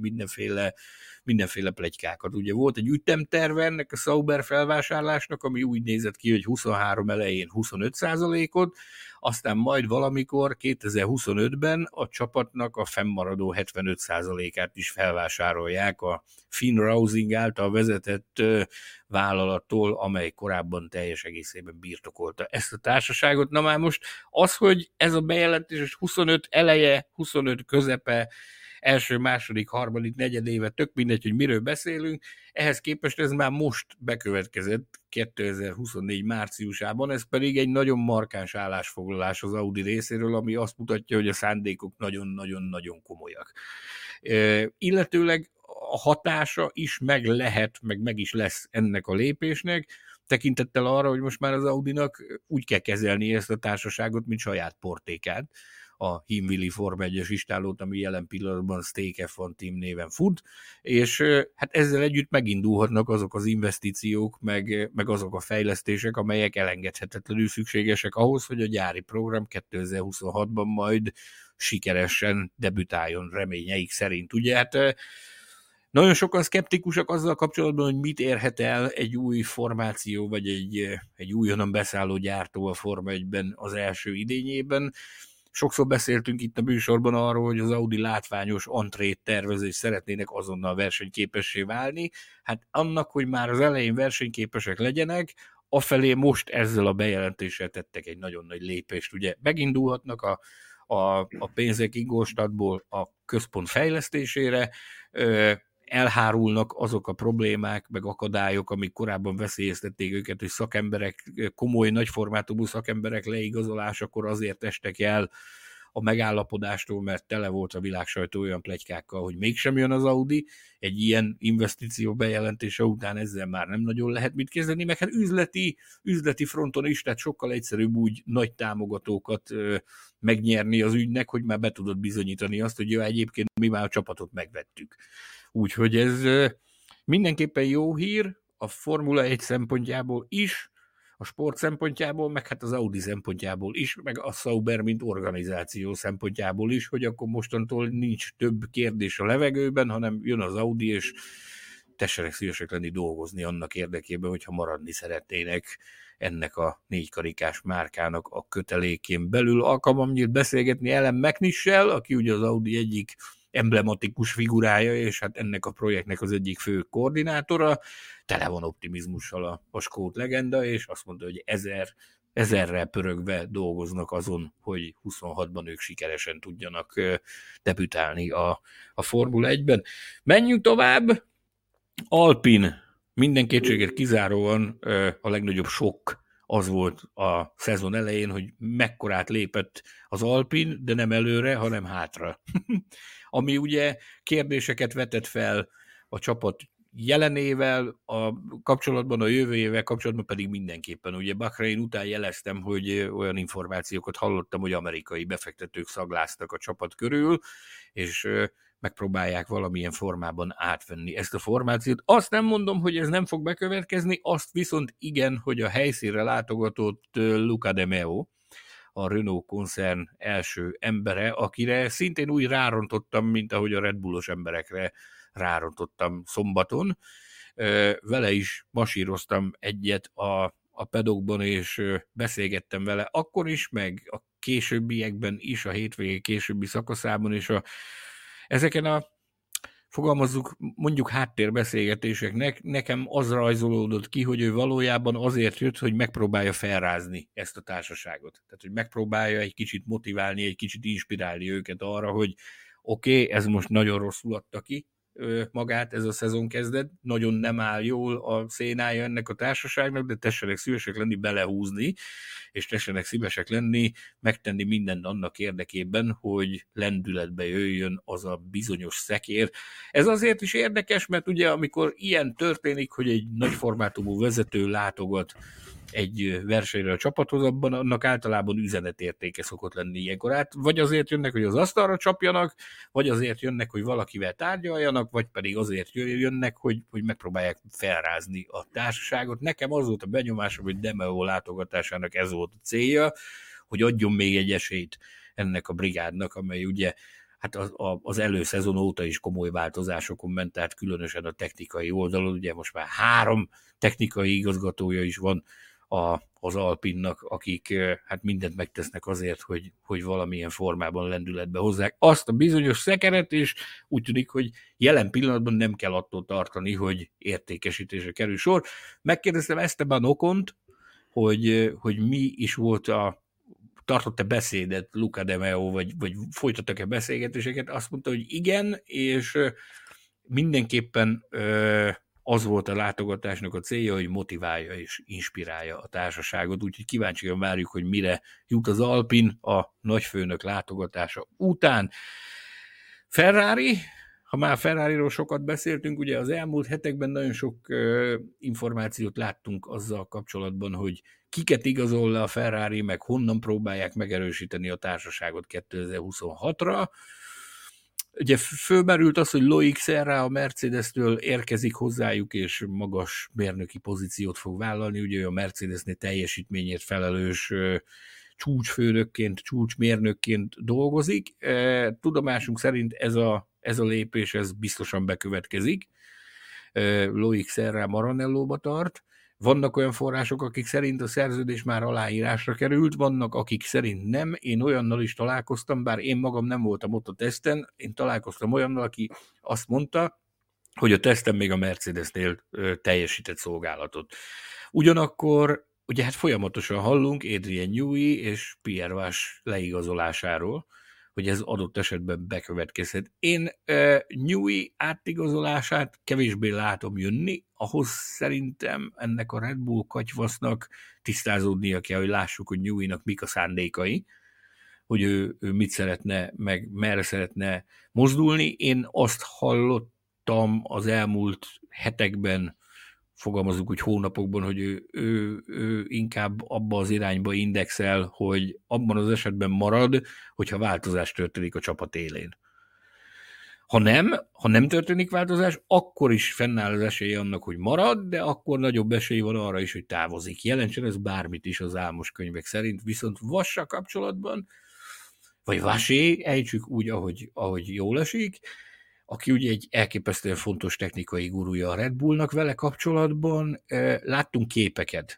mindenféle pletykákat. Ugye volt egy ütemterve ennek a Sauber felvásárlásnak, ami úgy nézett ki, hogy 23 elején 25%-ot, aztán majd valamikor 2025-ben a csapatnak a fennmaradó 75%-át is felvásárolják a Finn Rausing által vezetett vállalattól, amely korábban teljes egészében birtokolta ezt a társaságot. Na már most az, hogy ez a bejelentés 25 eleje, 25 közepe, első, második, harmadik, negyed éve, tök mindegy, hogy miről beszélünk, ehhez képest ez már most bekövetkezett 2024 márciusában, ez pedig egy nagyon markáns állásfoglalás az Audi részéről, ami azt mutatja, hogy a szándékok nagyon-nagyon-nagyon komolyak. Illetőleg a hatása is meg lehet, meg is lesz ennek a lépésnek, tekintettel arra, hogy most már az Audinak úgy kell kezelni ezt a társaságot, mint saját portékát, a Himvili Forma 1-es istálót, ami jelen pillanatban Stake F1 Team néven fut, és hát ezzel együtt megindulhatnak azok az investíciók, meg azok a fejlesztések, amelyek elengedhetetlenül szükségesek ahhoz, hogy a gyári program 2026-ban majd sikeresen debütáljon reményeik szerint. Ugye hát nagyon sokan szkeptikusak azzal kapcsolatban, hogy mit érhet el egy új formáció, vagy egy újonnan beszálló gyártó a Forma 1-ben az első idényében. Sokszor beszéltünk itt a műsorban arról, hogy az Audi látványos antrét tervez, és szeretnének azonnal versenyképessé válni. Hát annak, hogy már az elején versenyképesek legyenek, afelé most ezzel a bejelentéssel tettek egy nagyon nagy lépést. Ugye megindulhatnak a pénzek Ingolstadtból a központ fejlesztésére, elhárulnak azok a problémák, meg akadályok, amik korábban veszélyeztették őket, hogy szakemberek, komoly, nagyformátumú szakemberek leigazolásakor azért estek el a megállapodástól, mert tele volt a világsajtó olyan pletykákkal, hogy mégsem jön az Audi. Egy ilyen investíció bejelentése után ezzel már nem nagyon lehet mit kezdeni, meg hát üzleti fronton is, tehát sokkal egyszerűbb úgy nagy támogatókat megnyerni az ügynek, hogy már be tudod bizonyítani azt, hogy ja, egyébként mi már a csapatot megvettük. Úgyhogy ez mindenképpen jó hír a Formula 1 szempontjából is, a sport szempontjából, meg hát az Audi szempontjából is, meg a Sauber, mint organizáció szempontjából is, hogy akkor mostantól nincs több kérdés a levegőben, hanem jön az Audi, és tessenek szívesek lenni dolgozni annak érdekében, hogyha maradni szeretnének ennek a négykarikás márkának a kötelékén belül. Alkalmam nyílt beszélgetni Ellen McNish-sel, aki ugye az Audi egyik emblematikus figurája, és hát ennek a projektnek az egyik fő koordinátora, tele van optimizmussal a skót legenda, és azt mondta, hogy ezerrel pörögve dolgoznak azon, hogy 26-ban ők sikeresen tudjanak debütálni a Formula 1-ben. Menjünk tovább! Alpine, minden kétséget kizáróan a legnagyobb sokk az volt a szezon elején, hogy mekkorát lépett az Alpine, de nem előre, hanem hátra. Ami ugye kérdéseket vetett fel a csapat jelenével, a kapcsolatban, a jövőjével kapcsolatban pedig mindenképpen. Ugye Bahrein után jeleztem, hogy olyan információkat hallottam, hogy amerikai befektetők szagláztak a csapat körül, és megpróbálják valamilyen formában átvenni ezt a formációt. Azt nem mondom, hogy ez nem fog bekövetkezni, azt viszont igen, hogy a helyszínre látogatott Luca De Meo, a Renault koncern első embere, akire szintén úgy rárontottam, mint ahogy a Red Bullos emberekre rárontottam szombaton. Vele is masíroztam egyet a pedokban, és beszélgettem vele akkor is, meg a későbbiekben is, a hétvége későbbi szakaszában, és ezeken a fogalmazzuk, mondjuk háttérbeszélgetéseknek, nekem az rajzolódott ki, hogy ő valójában azért jött, hogy megpróbálja felrázni ezt a társaságot. Tehát, hogy megpróbálja egy kicsit motiválni, egy kicsit inspirálni őket arra, hogy oké, ez most nagyon rosszul adta ki, magát ez a szezon kezdet, nagyon nem áll jól a szénája ennek a társaságnak, de tessenek szívesek lenni belehúzni, és tessenek szívesek lenni megtenni mindent annak érdekében, hogy lendületbe jöjjön az a bizonyos szekér. Ez azért is érdekes, mert ugye amikor ilyen történik, hogy egy nagy formátumú vezető látogat egy versenyre a csapathoz, abban annak általában üzenetértéke szokott lenni ilyenkor. Hát vagy azért jönnek, hogy az asztalra csapjanak, vagy azért jönnek, hogy valakivel tárgyaljanak, vagy pedig azért jönnek, hogy megpróbálják felrázni a társaságot. Nekem az volt a benyomásom, hogy Demeo látogatásának ez volt a célja, hogy adjon még egy esélyt ennek a brigádnak, amely ugye hát az előszezon óta is komoly változásokon ment, tehát különösen a technikai oldalon, ugye most már 3 technikai igazgatója is van az Alpinnak, akik hát mindent megtesznek azért, hogy valamilyen formában lendületbe hozzák azt a bizonyos szekeret, és úgy tűnik, hogy jelen pillanatban nem kell attól tartani, hogy értékesítésre kerül sor. Megkérdeztem Esteban Ocont, hogy mi is volt tartott-e beszédet Luca de Meo, vagy folytattak-e beszélgetéseket, azt mondta, hogy igen, és mindenképpen az volt a látogatásnak a célja, hogy motiválja és inspirálja a társaságot, úgyhogy kíváncsian várjuk, hogy mire jut az Alpin a nagyfőnök látogatása után. Ferrari, ha már Ferrariról sokat beszéltünk, ugye az elmúlt hetekben nagyon sok információt láttunk azzal kapcsolatban, hogy kiket igazol le a Ferrari, meg honnan próbálják megerősíteni a társaságot 2026-ra. Ugye fölmerült az, hogy Loic Serra a Mercedes-től érkezik hozzájuk, és magas mérnöki pozíciót fog vállalni, ugye a Mercedesnél teljesítményért felelős csúcsfőnökként, csúcsmérnökként dolgozik. Tudomásunk szerint ez a lépés ez biztosan bekövetkezik. Loic Serra Maranellóba tart. Vannak olyan források, akik szerint a szerződés már aláírásra került, vannak, akik szerint nem. Én olyannal is találkoztam, bár én magam nem voltam ott a teszten, én találkoztam olyannal, aki azt mondta, hogy a teszten még a Mercedesnél teljesített szolgálatot. Ugyanakkor ugye hát folyamatosan hallunk Adrian Newey és Pierre Vache leigazolásáról, hogy ez adott esetben bekövetkezhet. Én Newey átigazolását kevésbé látom jönni, ahhoz szerintem ennek a Red Bull katyvasznak tisztázódnia kell, hogy lássuk, hogy Neweynak mik a szándékai, hogy ő mit szeretne, meg merre szeretne mozdulni. Én azt hallottam az elmúlt hetekben, fogalmazunk úgy hónapokban, hogy ő inkább abba az irányba indexel, hogy abban az esetben marad, hogyha változás történik a csapat élén. Ha nem történik változás, akkor is fennáll az esélye annak, hogy marad, de akkor nagyobb esély van arra is, hogy távozik. Jelentsen ez bármit is az álmos könyvek szerint, viszont Vassal kapcsolatban, vagy Vaché, ejtsük úgy, ahogy jól esik, aki ugye egy elképesztően fontos technikai gurúja a Red Bullnak, vele kapcsolatban láttunk képeket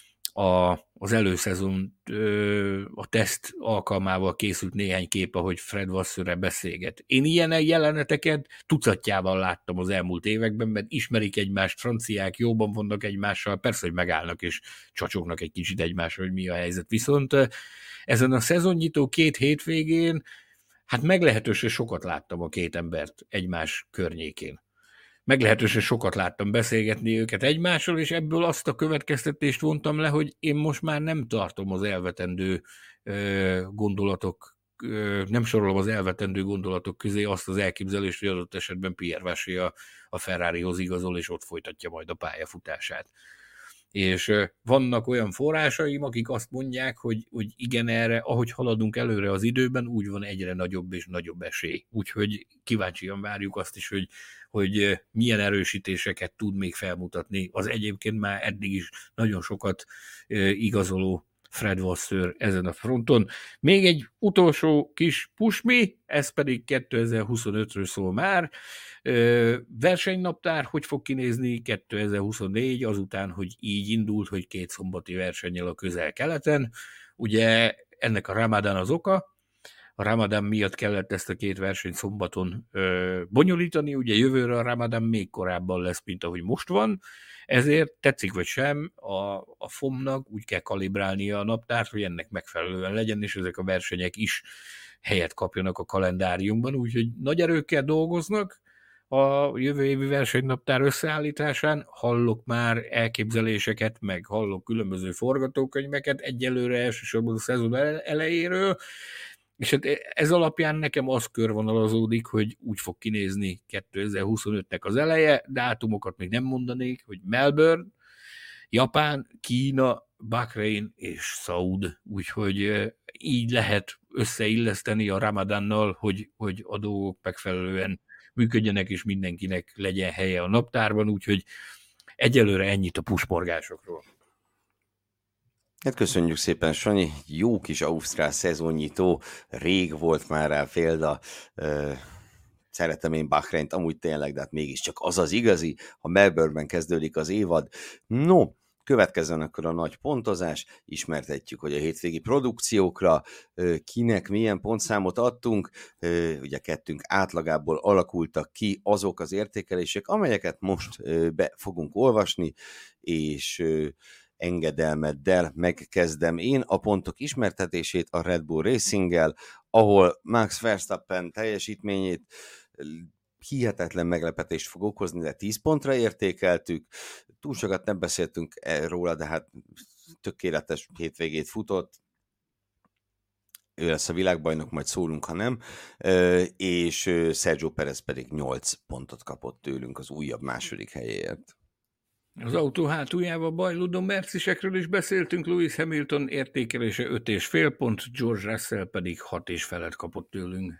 az előszezon a teszt alkalmával készült néhány kép, ahogy Fred Vassörre beszélget. Én ilyen jeleneteket tucatjával láttam az elmúlt években, mert ismerik egymást, franciák jóban vannak egymással, persze, hogy megállnak és csacsognak egy kicsit egymásra, hogy mi a helyzet. Viszont ezen a szezonnyitó 2 hétvégén hát meglehetősen sokat láttam a 2 embert egymás környékén. Meglehetősen sokat láttam beszélgetni őket egymással, és ebből azt a következtetést vontam le, hogy én most már nem tartom az elvetendő gondolatok, nem sorolom az elvetendő gondolatok közé azt az elképzelést, hogy adott esetben Pierre Vache a Ferrarihoz igazol, és ott folytatja majd a pályafutását. És vannak olyan forrásaim, akik azt mondják, hogy igen, erre, ahogy haladunk előre az időben, úgy van egyre nagyobb és nagyobb esély. Úgyhogy kíváncsian várjuk azt is, hogy milyen erősítéseket tud még felmutatni az egyébként már eddig is nagyon sokat igazoló Fred Vasseur ezen a fronton. Még egy utolsó kis pusmi, ez pedig 2025-ről szól már. Versenynaptár, hogy fog kinézni 2024, azután, hogy így indult, hogy 2 szombati versennyel a Közel-Keleten. Ugye ennek a Ramadán az oka, a Ramadán miatt kellett ezt a 2 versenyt szombaton bonyolítani, ugye jövőre a Ramadán még korábban lesz, mint ahogy most van, ezért tetszik vagy sem, a FOM-nak úgy kell kalibrálnia a naptárt, hogy ennek megfelelően legyen, és ezek a versenyek is helyet kapjanak a kalendáriumban, úgyhogy nagy erőkkel dolgoznak, a jövő évi versenynaptár összeállításán, hallok már elképzeléseket, meg hallok különböző forgatókönyveket, egyelőre elsősorban a szezon elejéről, és hát ez alapján nekem az körvonalazódik, hogy úgy fog kinézni 2025-nek az eleje, dátumokat még nem mondanék, hogy Melbourne, Japán, Kína, Bahrein és Szaúd, úgyhogy így lehet összeilleszteni a Ramadannal, hogy a dolgok megfelelően működjenek, és mindenkinek legyen helye a naptárban, úgyhogy egyelőre ennyit a pusmorgásokról. Hát köszönjük szépen, Sanyi, jó kis ausztrál szezonnyitó, rég volt már rá példa, szeretem én Bahreint, amúgy tényleg, de hát mégiscsak az az igazi, ha Melbourneben kezdődik az évad. No, következzen akkor a nagy pontozás, ismertetjük, hogy a hétvégi produkciókra kinek milyen pontszámot adtunk, ugye kettőnk átlagából alakultak ki azok az értékelések, amelyeket most be fogunk olvasni, és engedelmeddel megkezdem én a pontok ismertetését a Red Bull Racing-gel, ahol Max Verstappen teljesítményét hihetetlen meglepetést fog okozni, de 10 pontra értékeltük. Túl sokat nem beszéltünk róla, de hát tökéletes hétvégét futott. Ő lesz a világbajnok, majd szólunk, ha nem. És Sergio Perez pedig 8 pontot kapott tőlünk az újabb második helyéért. Az autó hátuljával bajlódó mercisekről is beszéltünk, Lewis Hamilton értékelése 5,5 pont, George Russell pedig 6,5 kapott tőlünk.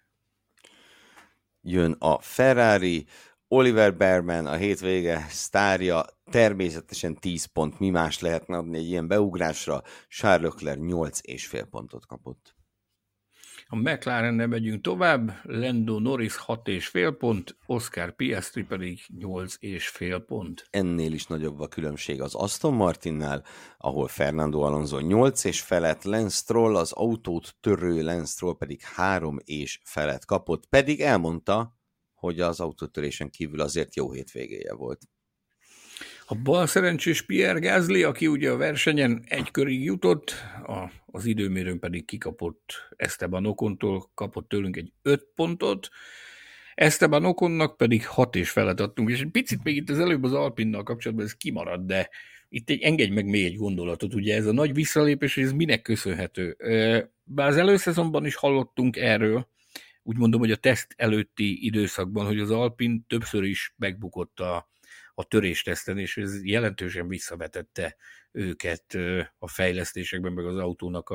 Jön a Ferrari, Oliver Bearman, a hétvége sztárja, természetesen 10 pont, mi más lehetne adni egy ilyen beugrásra, Charles Leclerc 8,5 pontot kapott. A McLarennel megyünk tovább, Lando Norris 6,5 pont, Oscar Piastri pedig 8,5 pont. Ennél is nagyobb a különbség az Aston Martinnál, ahol Fernando Alonso 8,5, Lance Stroll, az autót törő Lance Stroll pedig 3,5 kapott, pedig elmondta, hogy az autótörésen kívül azért jó hétvégéje volt. A balszerencsés Pierre Gasly, aki ugye a versenyen egy körig jutott, az időmérőn pedig kikapott Esteban Ocontól, kapott tőlünk egy 5 pontot, Esteban Oconnak pedig 6,5 adtunk, és egy picit még itt az előbb az Alpinnal kapcsolatban ez kimaradt, de itt engedj meg még egy gondolatot, ugye ez a nagy visszalépés, ez minek köszönhető? Bár az előszezonban is hallottunk erről, úgy mondom, hogy a teszt előtti időszakban, hogy az Alpin többször is megbukott a törésteszten, és ez jelentősen visszavetette őket a fejlesztésekben, meg az autónak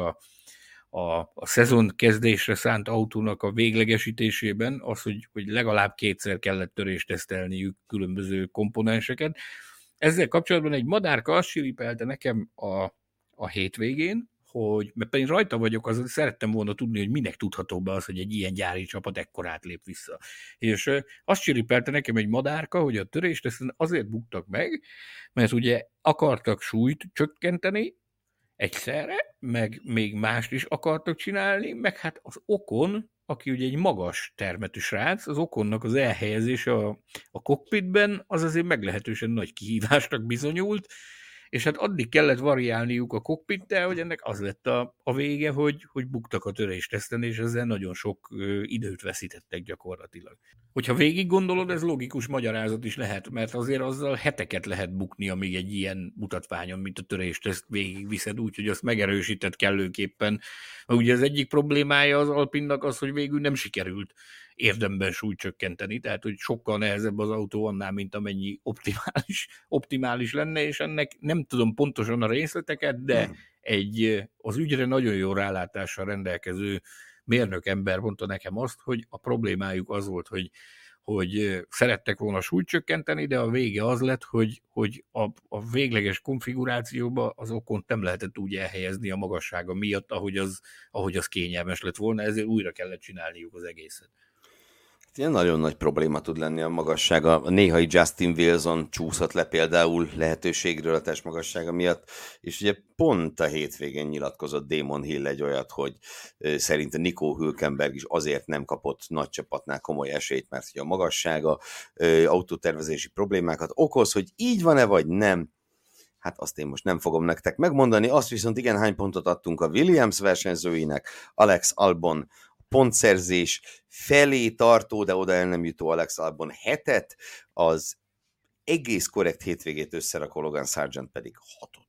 a szezon kezdésre szánt autónak a véglegesítésében, az, hogy legalább 2-szer kellett töréstesztelniük különböző komponenseket. Ezzel kapcsolatban egy madárka azt siripelte nekem a hétvégén, mert pedig rajta vagyok, azon szerettem volna tudni, hogy minek tudható be az, hogy egy ilyen gyári csapat ekkorát lép vissza. És azt csiripelte nekem egy madárka, hogy a törést azért buktak meg, mert ugye akartak súlyt csökkenteni egyszerre, meg még mást is akartak csinálni, meg hát az Ocon, aki ugye egy magas termetű srác, az Oconnak az elhelyezése a cockpitben, az azért meglehetősen nagy kihívásnak bizonyult, és hát addig kellett variálniuk a cockpittel, hogy ennek az lett a vége, hogy buktak a törésteszten, és ezzel nagyon sok időt veszítettek gyakorlatilag. Hogyha végig gondolod, ez logikus magyarázat is lehet, mert azért azzal heteket lehet bukni, amíg egy ilyen mutatványon, mint a törésteszt végigviszed úgy, hogy azt megerősített kellőképpen. Ugye az egyik problémája az Alpinnak az, hogy végül nem sikerült érdemben súlyt csökkenteni, tehát hogy sokkal nehezebb az autó annál, mint amennyi optimális lenne, és ennek nem tudom pontosan a részleteket, de az ügyre nagyon jó rálátással rendelkező mérnök ember mondta nekem azt, hogy a problémájuk az volt, hogy szerettek volna súlyt csökkenteni, de a vége az lett, hogy a végleges konfigurációba az Ocont nem lehetett úgy elhelyezni a magassága miatt, ahogy az kényelmes lett volna, ezért újra kellett csinálniuk az egészet. Ilyen nagyon nagy probléma tud lenni a magassága. A néhai Justin Wilson csúszott le például lehetőségről a testmagassága miatt, és ugye pont a hétvégén nyilatkozott Damon Hill egy olyat, hogy szerinte Nico Hülkenberg is azért nem kapott nagy csapatnál komoly esélyt, mert hogy a magassága autótervezési problémákat okoz, hogy így van-e vagy nem. Hát azt én most nem fogom nektek megmondani, azt viszont igen, hány pontot adtunk a Williams versenyzőinek, Alex Albon pontszerzés felé tartó, de oda el nem jutó Alex Albon 7-et, az egész korrekt hétvégét összerakó Logan Sargent pedig 6-ot.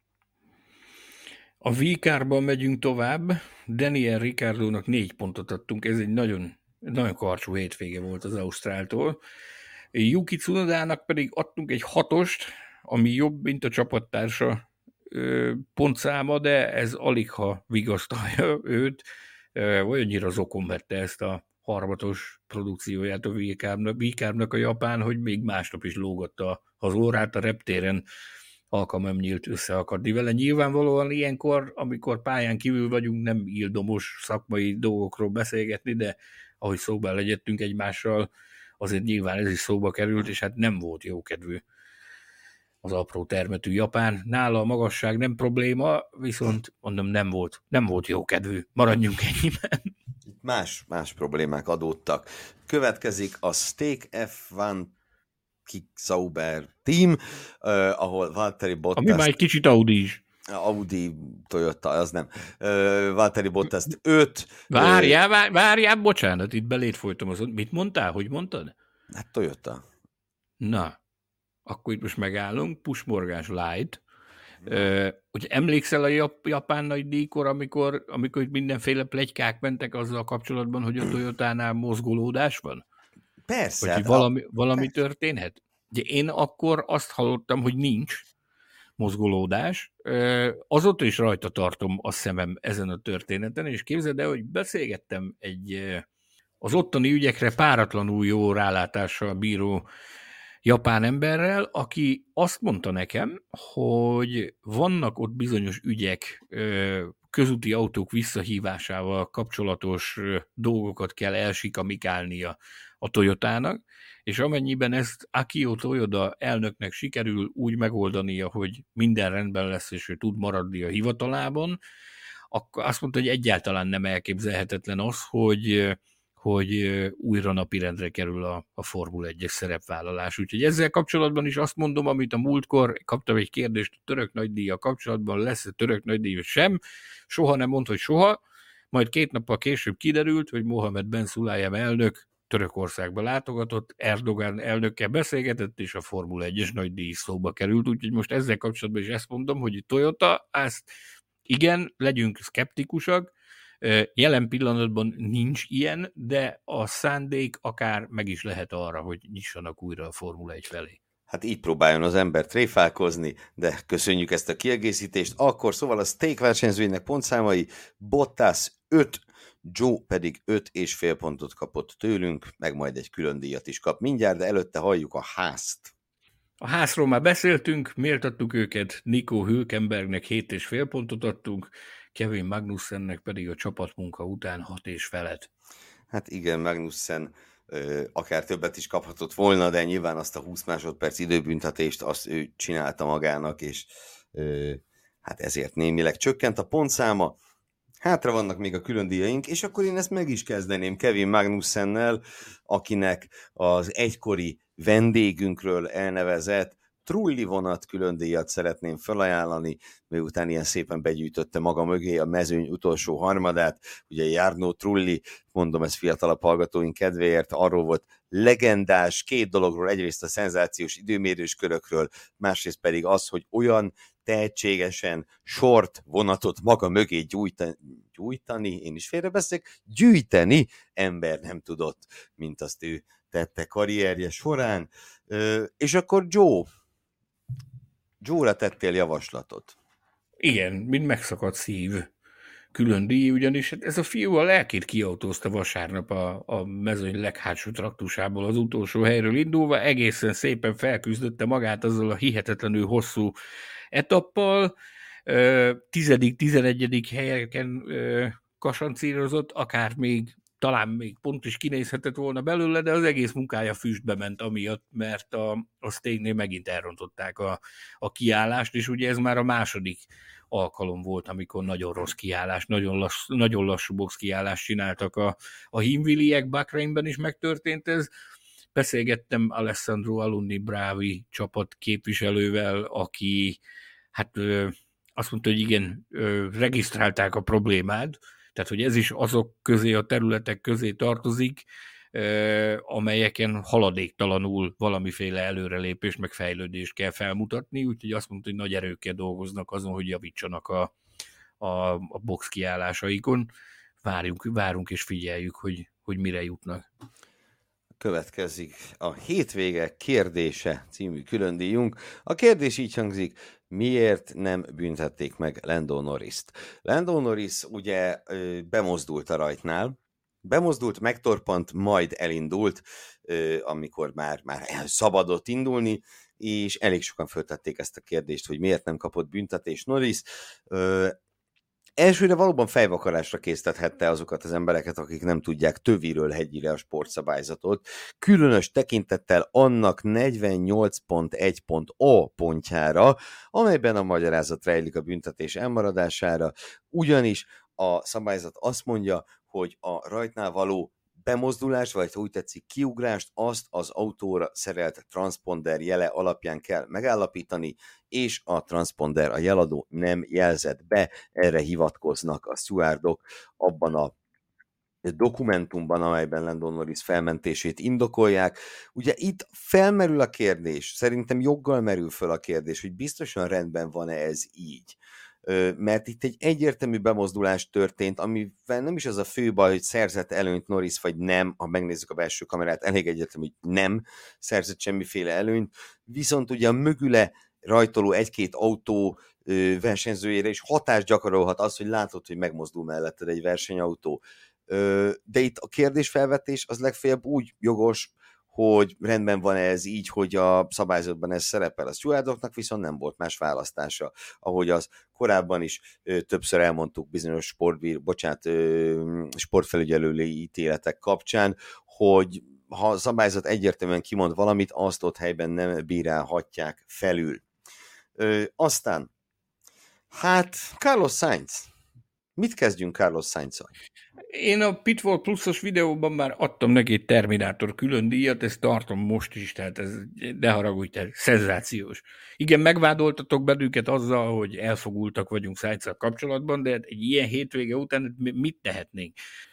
A V-kárban megyünk tovább, Daniel Ricciardónak 4 pontot adtunk, ez egy nagyon karcsú hétvége volt az Ausztráltól. Yuki Tsunodának pedig adtunk egy 6-ost, ami jobb, mint a csapattársa pontszáma, de ez aligha vigasztalja őt, olyannyira zokon vette ezt a harmatos produkcióját a V-kárnak a japán, hogy még másnap is lógatta az órát a reptéren, alkalmam nyílt összeakadni vele. Nyilvánvalóan ilyenkor, amikor pályán kívül vagyunk, nem ildomos szakmai dolgokról beszélgetni, de ahogy szóba legyettünk egymással, azért nyilván ez is szóba került, és hát nem volt jókedvű az apró termetű japán. Nála a magasság nem probléma, viszont mondom, nem volt jókedvű. Maradjunk ennyiben. Más problémák adódtak. Következik a Stake F1 Kick-Sauber Team, ahol Valtteri Bottas... Ami már egy kicsit Audi is. Audi, Toyota, az nem. Valtteri Bottas 5. Várjál, bocsánat, itt belét folytom azon. Mit mondtál? Hogy mondtad? Hát Toyota. Na, akkor itt most megállunk. Pushmorgás Light. Hogy emlékszel a japán nagy díjkor, amikor itt mindenféle pletykák mentek azzal kapcsolatban, hogy a Toyotánál mozgolódás van? Persze. Vagy valami történhet? Ugye én akkor azt hallottam, hogy nincs mozgolódás. Azóta is rajta tartom a szemem ezen a történeten, és képzeld el, hogy beszélgettem az ottani ügyekre páratlanul jó rálátással bíró japán emberrel, aki azt mondta nekem, hogy vannak ott bizonyos ügyek, közúti autók visszahívásával kapcsolatos dolgokat kell elsikamikálnia a Toyotának, és amennyiben ezt Akio Toyoda elnöknek sikerül úgy megoldania, hogy minden rendben lesz, és ő tud maradni a hivatalában, akkor azt mondta, hogy egyáltalán nem elképzelhetetlen az, hogy újra napirendre kerül a Formula 1-es szerepvállalás. Úgyhogy ezzel kapcsolatban is azt mondom, amit a múltkor kaptam egy kérdést a török nagydíjjal kapcsolatban, lesz-e török nagydíj, vagy sem, soha nem mondta, hogy soha, majd 2 nappal később kiderült, hogy Mohamed Ben Sulayem elnök Törökországba látogatott, Erdogan elnökkel beszélgetett, és a Formula 1-es nagydíj szóba került, úgyhogy most ezzel kapcsolatban is ezt mondom, hogy Toyota, igen, legyünk szkeptikusak, jelen pillanatban nincs ilyen, de a szándék akár meg is lehet arra, hogy nyissanak újra a Formula 1 felé. Hát így próbáljon az ember tréfálkozni, de köszönjük ezt a kiegészítést. Akkor szóval a Stake versenyzőinek pontszámai: Bottas 5, Joe pedig 5,5 pontot kapott tőlünk, meg majd egy külön díjat is kap mindjárt, de előtte halljuk a Haast. A Haasról már beszéltünk, méltattuk őket, Nico Hülkenbergnek 7,5 pontot adtunk, Kevin Magnussennek pedig a csapatmunka után 6,5-et. Hát igen, Magnussen akár többet is kaphatott volna, de nyilván azt a 20 másodperc időbüntetést azt ő csinálta magának, és hát ezért némileg csökkent a pontszáma. Hátra vannak még a külön díjaink, és akkor én ezt meg is kezdeném Kevin Magnussennel, akinek az egykori vendégünkről elnevezett Trulli vonat külön díjat szeretném felajánlani, miután ilyen szépen begyűjtötte maga mögé a mezőny utolsó harmadát. Ugye Jarno Trulli, mondom ezt fiatalabb hallgatóink kedvéért, arról volt legendás 2 dologról, egyrészt a szenzációs időmérős körökről, másrészt pedig az, hogy olyan tehetségesen sort vonatot maga mögé gyújtani, én is félrebeszélek, gyűjteni ember nem tudott, mint azt ő tette karrierje során. És akkor Joe-ra tettél javaslatot. Igen, mint megszakadt szív. Külön díj, ugyanis ez a fiú a lelkét kiautózta vasárnap a mezőny leghátsó traktusából az utolsó helyről indulva, egészen szépen felküzdötte magát azzal a hihetetlenül hosszú etappal, 10.-11. helyeken kasancírozott, akár talán még pont is kinézhetett volna belőle, de az egész munkája füstbe ment amiatt, mert a Stake-nél megint elrontották a kiállást, és ugye ez már a második alkalom volt, amikor nagyon rossz kiállás, nagyon lassú box kiállást csináltak a hímviliek, Bahrainben is megtörtént ez. Beszélgettem Alessandro Alunni Bravi csapat képviselővel, aki hát azt mondta, hogy igen, regisztrálták a problémát, Tehát, hogy ez is azok közé, a területek közé tartozik, amelyeken haladéktalanul valamiféle előrelépést, meg fejlődést kell felmutatni, úgyhogy azt mondta, hogy nagy erőkkel dolgoznak azon, hogy javítsanak a box kiállásaikon. Várunk és figyeljük, hogy mire jutnak. Következik a hétvége kérdése című különdíjunk. A kérdés így hangzik: miért nem büntették meg Lando Norrist? Lando Norris ugye bemozdult a rajtnál, megtorpant, majd elindult, amikor már szabadott indulni, és elég sokan föltették ezt a kérdést, hogy miért nem kapott büntetést Norris. Elsőre valóban fejvakarásra késztethette azokat az embereket, akik nem tudják töviről hegyire a sportszabályzatot, különös tekintettel annak 48.1.a pontjára, amelyben a magyarázat rejlik a büntetés elmaradására, ugyanis a szabályzat azt mondja, hogy a rajtnál való bemozdulást, vagy ha úgy tetszik kiugrást, azt az autóra szerelt transponder jele alapján kell megállapítani, és a transponder, a jeladó nem jelzett be, erre hivatkoznak a stewardok abban a dokumentumban, amelyben Lando Norris felmentését indokolják. Ugye itt felmerül a kérdés, szerintem joggal merül föl a kérdés, hogy biztosan rendben van-e ez így. Mert itt egy egyértelmű bemozdulás történt, amivel nem is az a fő baj, hogy szerzett előnyt Norris, vagy nem, ha megnézzük a belső kamerát, elég egyértelmű, hogy nem szerzett semmiféle előnyt, viszont ugye a mögüle rajtoló egy-két autó versenyzőjére is hatást gyakorolhat az, hogy látod, hogy megmozdul melletted egy versenyautó. De itt a kérdésfelvetés az legfeljebb úgy jogos, hogy rendben van ez így, hogy a szabályzatban ez szerepel. A stewardoknak viszont nem volt más választása, ahogy az korábban is többször elmondtuk bizonyos sportfelügyelői ítéletek kapcsán, hogy ha a szabályzat egyértelműen kimond valamit, azt ott helyben nem bírálhatják felül. Aztán, Carlos Sainz. Mit kezdjünk Carlos Sainz-al? Én a Pitfall Plusos videóban már adtam neki egy Terminátor külön díjat, ezt tartom most is, tehát ez, ne haragudj, tehát szenzációs. Igen, megvádoltatok bennünket azzal, hogy elfogultak vagyunk Sainz-szal kapcsolatban, de egy ilyen hétvége után mit tehetnénk?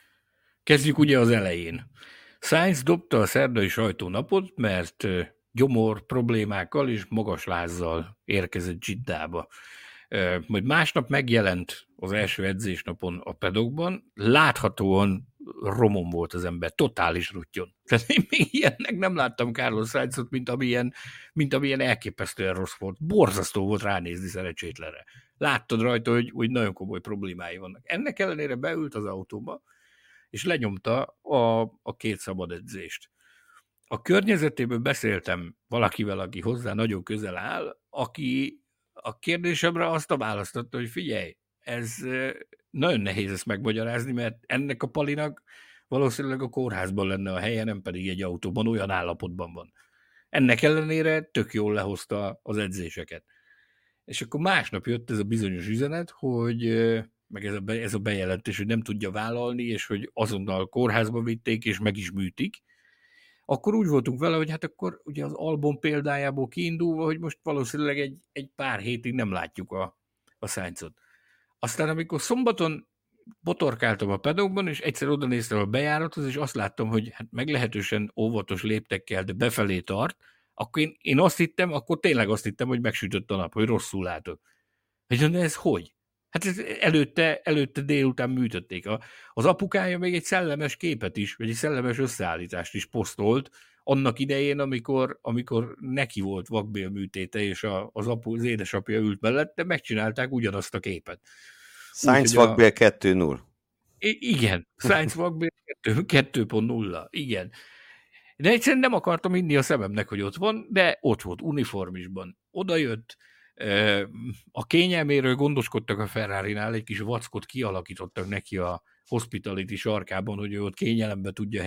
Kezdjük ugye az elején. Sainz dobta a szerdai sajtónapot, mert gyomor problémákkal és magas lázzal érkezett Dzsiddába. Majd másnap megjelent az első edzésnapon a pedokban, láthatóan romon volt az ember, totális ruttyon. Tehát én még ilyennek nem láttam Carlos Sainzot, mint amilyen elképesztően rossz volt. Borzasztó volt ránézni szerencsétlenre. Láttad rajta, hogy nagyon komoly problémái vannak. Ennek ellenére beült az autóba, és lenyomta a két szabad edzést. A környezetéből beszéltem valakivel, aki hozzá nagyon közel áll, aki a kérdésemre azt a választotta, hogy figyelj, ez nagyon nehéz ezt megmagyarázni, mert ennek a palinak valószínűleg a kórházban lenne a helye, nem pedig egy autóban, olyan állapotban van. Ennek ellenére tök jól lehozta az edzéseket. És akkor másnap jött ez a bizonyos üzenet, hogy meg ez a bejelentés, hogy nem tudja vállalni, és hogy azonnal kórházba vitték, és meg is műtik. Akkor úgy voltunk vele, hogy hát akkor ugye az Albon példájából kiindulva, hogy most valószínűleg egy pár hétig nem látjuk a Sainzot. Aztán amikor szombaton botorkáltam a pedokban, és egyszer oda néztem a bejárathoz, és azt láttam, hogy hát meglehetősen óvatos léptekkel, de befelé tart, akkor én azt hittem, akkor tényleg azt hittem, hogy megsütött a nap, hogy rosszul látok. De ez hogy? Hát ez előtte délután műtötték. Az apukája még egy szellemes képet is, vagy egy szellemes összeállítást is posztolt annak idején, amikor neki volt vakbélműtéte, és az édesapja ült mellette, megcsinálták ugyanazt a képet. Sainz vakbél 2.0. Igen, Sainz vakbél 2.0, igen. De egyszerűen nem akartam inni a szememnek, hogy ott van, de ott volt, uniformisban. Oda jött, a kényelméről gondoskodtak a Ferrarinál, egy kis vackot kialakítottak neki a hospitality sarkában, hogy ő ott kényelembe tudja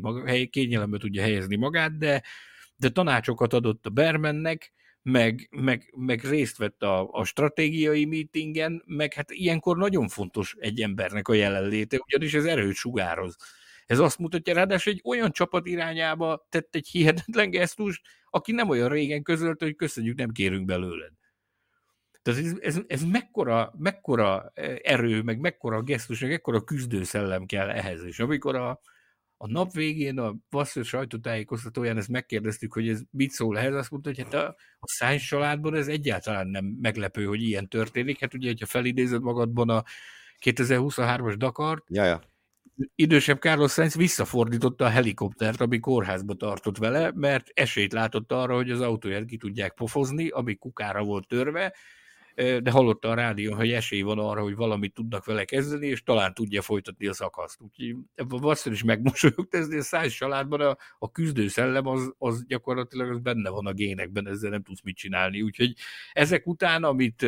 helyezni magát, de tanácsokat adott a Bermannek, meg részt vett a stratégiai meetingen, meg hát ilyenkor nagyon fontos egy embernek a jelenléte, ugyanis ez erőt sugároz. Ez azt mutatja, ráadásul egy olyan csapat irányába tett egy hihetetlen gesztust, aki nem olyan régen közölte, hogy köszönjük, nem kérünk belőled. Tehát ez mekkora erő, meg mekkora gesztus, meg mekkora küzdőszellem kell ehhez. És amikor a nap végén a Vasször sajtótájékoztatóján ezt megkérdeztük, hogy ez mit szól ehhez, azt mondta, hogy hát a Sainz családban ez egyáltalán nem meglepő, hogy ilyen történik. Hát ugye, hogyha felidézed magadban a 2023-as Dakart, idősebb Carlos Sainz visszafordította a helikoptert, ami kórházba tartott vele, mert esélyt látott arra, hogy az autóját ki tudják pofozni, ami kukára volt törve, de hallotta a rádión, hogy esély van arra, hogy valamit tudnak vele kezdeni, és talán tudja folytatni a szakaszt. Úgyhogy ebben Vasször is megmosolyogta, ez a Sainz családban a küzdőszellem az gyakorlatilag az benne van a génekben, ezzel nem tudsz mit csinálni. Úgyhogy ezek után, amit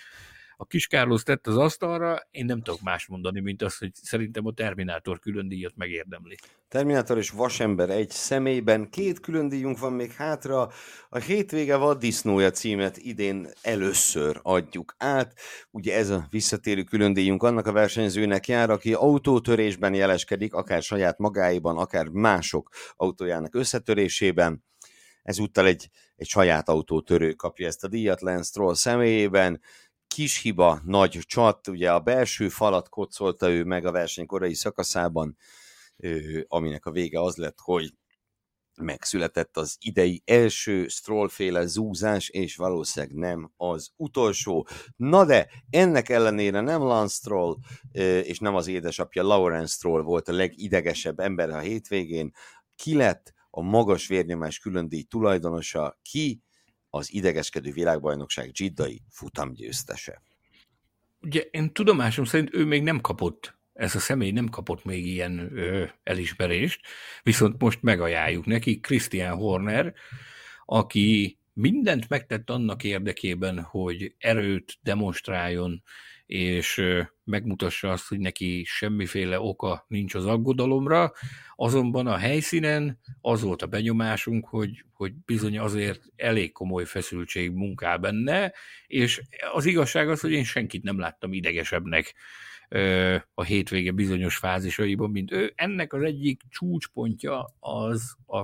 a kis Carlos tett az asztalra, én nem tudok más mondani, mint azt, hogy szerintem a Terminátor külön díjat megérdemli. Terminátor és Vasember egy személyben, 2 külön díjunk van még hátra. A Hétvége vaddisznója címet idén először adjuk át. Ugye ez a visszatérő külön díjunk annak a versenyzőnek jár, aki autótörésben jeleskedik, akár saját magáiban, akár mások autójának összetörésében. Ezúttal egy saját autótörő kapja ezt a díjat Lance Stroll személyében. Kis hiba, nagy csat, ugye a belső falat kocolta ő meg a verseny korai szakaszában, aminek a vége az lett, hogy megszületett az idei első Stroll-féle zúzás, és valószínűleg nem az utolsó. Na de ennek ellenére nem Lance Stroll és nem az édesapja Lawrence Stroll volt a legidegesebb ember a hétvégén. Ki lett a magas vérnyomás különdíj tulajdonosa? Ki az idegeskedő világbajnokság Jiddai futamgyőztese? Ugye én tudomásom szerint ő még nem kapott, ez a személy nem kapott még ilyen elismerést, viszont most megajánljuk neki Christian Horner, aki mindent megtett annak érdekében, hogy erőt demonstráljon, és megmutassa azt, hogy neki semmiféle oka nincs az aggodalomra, azonban a helyszínen az volt a benyomásunk, hogy bizony azért elég komoly feszültség munkál benne, és az igazság az, hogy én senkit nem láttam idegesebbnek a hétvége bizonyos fázisaiban, mint ő. Ennek az egyik csúcspontja az a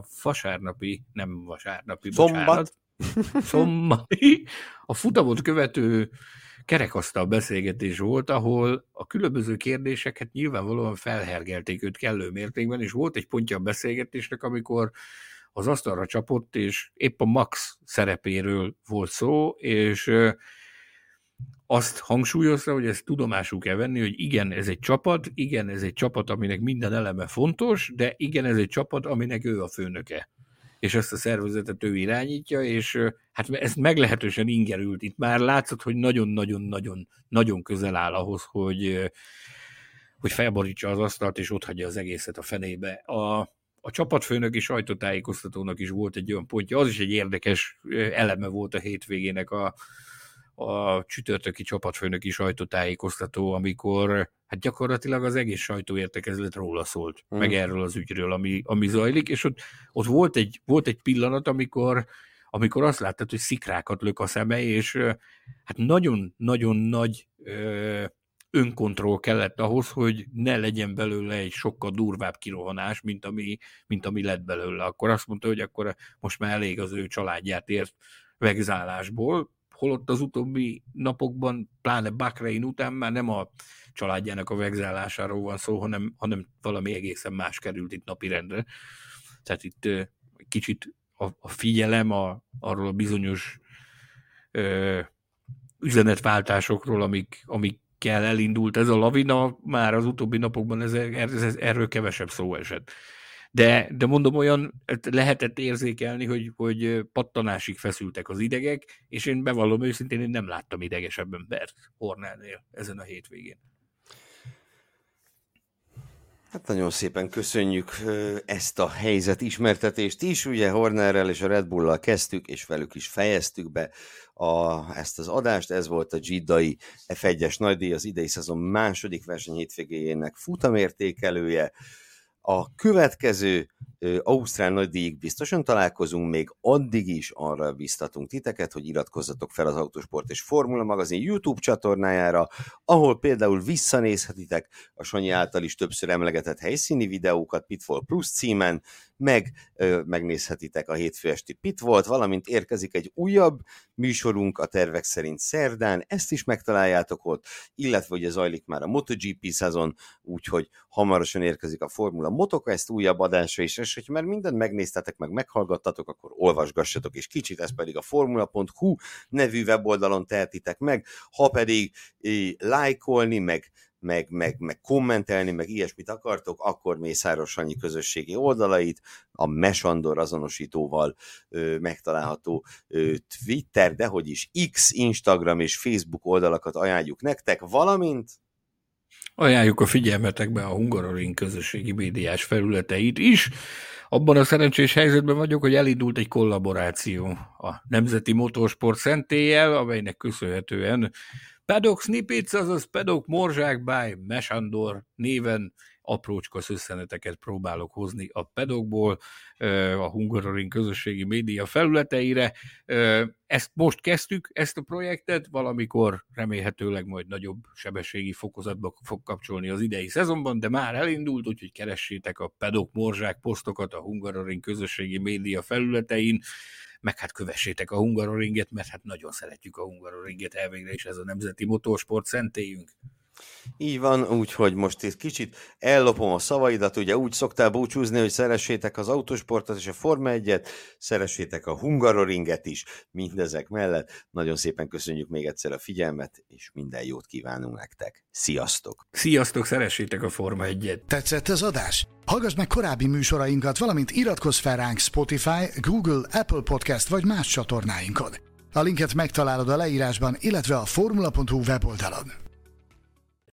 szombati, a futamot követő kerekasztal beszélgetés volt, ahol a különböző kérdéseket nyilvánvalóan felhergelték őt kellő mértékben, és volt egy pontja a beszélgetésnek, amikor az asztalra csapott, és épp a Max szerepéről volt szó, és azt hangsúlyozta, hogy ezt tudomásul kell venni, hogy igen, ez egy csapat, aminek minden eleme fontos, de igen, ez egy csapat, aminek ő a főnöke. És ezt a szervezetet ő irányítja, és hát ez meglehetősen ingerült. Itt már látszott, hogy nagyon közel áll ahhoz, hogy felborítsa az asztalt, és otthagyja az egészet a fenébe. A csapatfőnöki sajtótájékoztatónak is volt egy olyan pontja, az is egy érdekes eleme volt a hétvégének a csütörtöki csapatfőnöki sajtótájékoztató, amikor hát gyakorlatilag az egész sajtóértekezlet róla szólt, meg erről az ügyről, ami zajlik, és ott volt egy pillanat, amikor azt láttad, hogy szikrákat lök a szeme, és hát nagyon-nagyon nagy önkontroll kellett ahhoz, hogy ne legyen belőle egy sokkal durvább kirohanás, mint ami lett belőle. Akkor azt mondta, hogy akkor most már elég az ő családját ért vegzálásból, holott az utóbbi napokban, pláne Bahrein után már nem a családjának a vegzálásáról van szó, hanem valami egészen más került itt napirendre. Tehát itt kicsit a figyelem arról a bizonyos üzenetváltásokról, amikkel elindult ez a lavina, már az utóbbi napokban erről kevesebb szó esett. De mondom, olyan lehetett érzékelni, hogy pattanásig feszültek az idegek, és én bevallom őszintén, én nem láttam idegesebb embert Hornernél ezen a hétvégén. Hát nagyon szépen köszönjük ezt a helyzet ismertetést is. Ugye Hornerrel és a Red Bull-lal kezdtük, és velük is fejeztük be ezt az adást. Ez volt a Jiddai F1-es nagydíj, az idei szezon második verseny hétvégéjének futamértékelője. A következő Ausztrál nagydíjig biztosan találkozunk, még addig is arra biztatunk titeket, hogy iratkozzatok fel az Autosport és Formula magazin YouTube csatornájára, ahol például visszanézhetitek a Sanyi által is többször emlegetett helyszíni videókat Pitfall Plus címen, megnézhetitek a hétfő esti Pitvolt, valamint érkezik egy újabb műsorunk a tervek szerint szerdán, ezt is megtaláljátok ott, illetve ugye zajlik már a MotoGP szezon, úgyhogy hamarosan érkezik a Formula MotoQuest újabb adása is, és hogyha már mindent megnéztetek, meg meghallgattatok, akkor olvasgassatok és kicsit, ez pedig a formula.hu nevű weboldalon tehetitek meg, ha pedig lájkolni, meg kommentelni, meg ilyesmit akartok, akkor Mészáros Sanyi közösségi oldalait, a Mesandor azonosítóval megtalálható Twitter, dehogy is X, Instagram és Facebook oldalakat ajánljuk nektek, valamint ajánljuk a figyelmetekbe a Hungaroring közösségi médiás felületeit is. Abban a szerencsés helyzetben vagyok, hogy elindult egy kollaboráció a Nemzeti Motorsport Szentéllyel, amelynek köszönhetően Paddock Snippets, azaz Paddock Morzsák by Mesandor néven aprócska szösszeneteket próbálok hozni a Paddockból a Hungaroring közösségi média felületeire. Ezt most kezdtük, ezt a projektet, valamikor remélhetőleg majd nagyobb sebességi fokozatba fog kapcsolni az idei szezonban, de már elindult, úgyhogy keressétek a Paddock Morzsák posztokat a Hungaroring közösségi média felületein, meg hát kövessétek a Hungaroringet, mert hát nagyon szeretjük a Hungaroringet, elvégre is ez a Nemzeti Motorsport szentélyünk. Így van, úgyhogy most egy kicsit ellopom a szavaidat, ugye úgy szoktál búcsúzni, hogy szeressétek az autósportot és a Forma 1-et, szeressétek a Hungaroringet is, mindezek mellett. Nagyon szépen köszönjük még egyszer a figyelmet, és minden jót kívánunk nektek. Sziasztok! Sziasztok, szeressétek a Forma 1-et! Tetszett az adás? Hallgass meg korábbi műsorainkat, valamint iratkozz fel ránk Spotify, Google, Apple Podcast vagy más csatornáinkon. A linket megtalálod a leírásban, illetve a formula.hu weboldalon.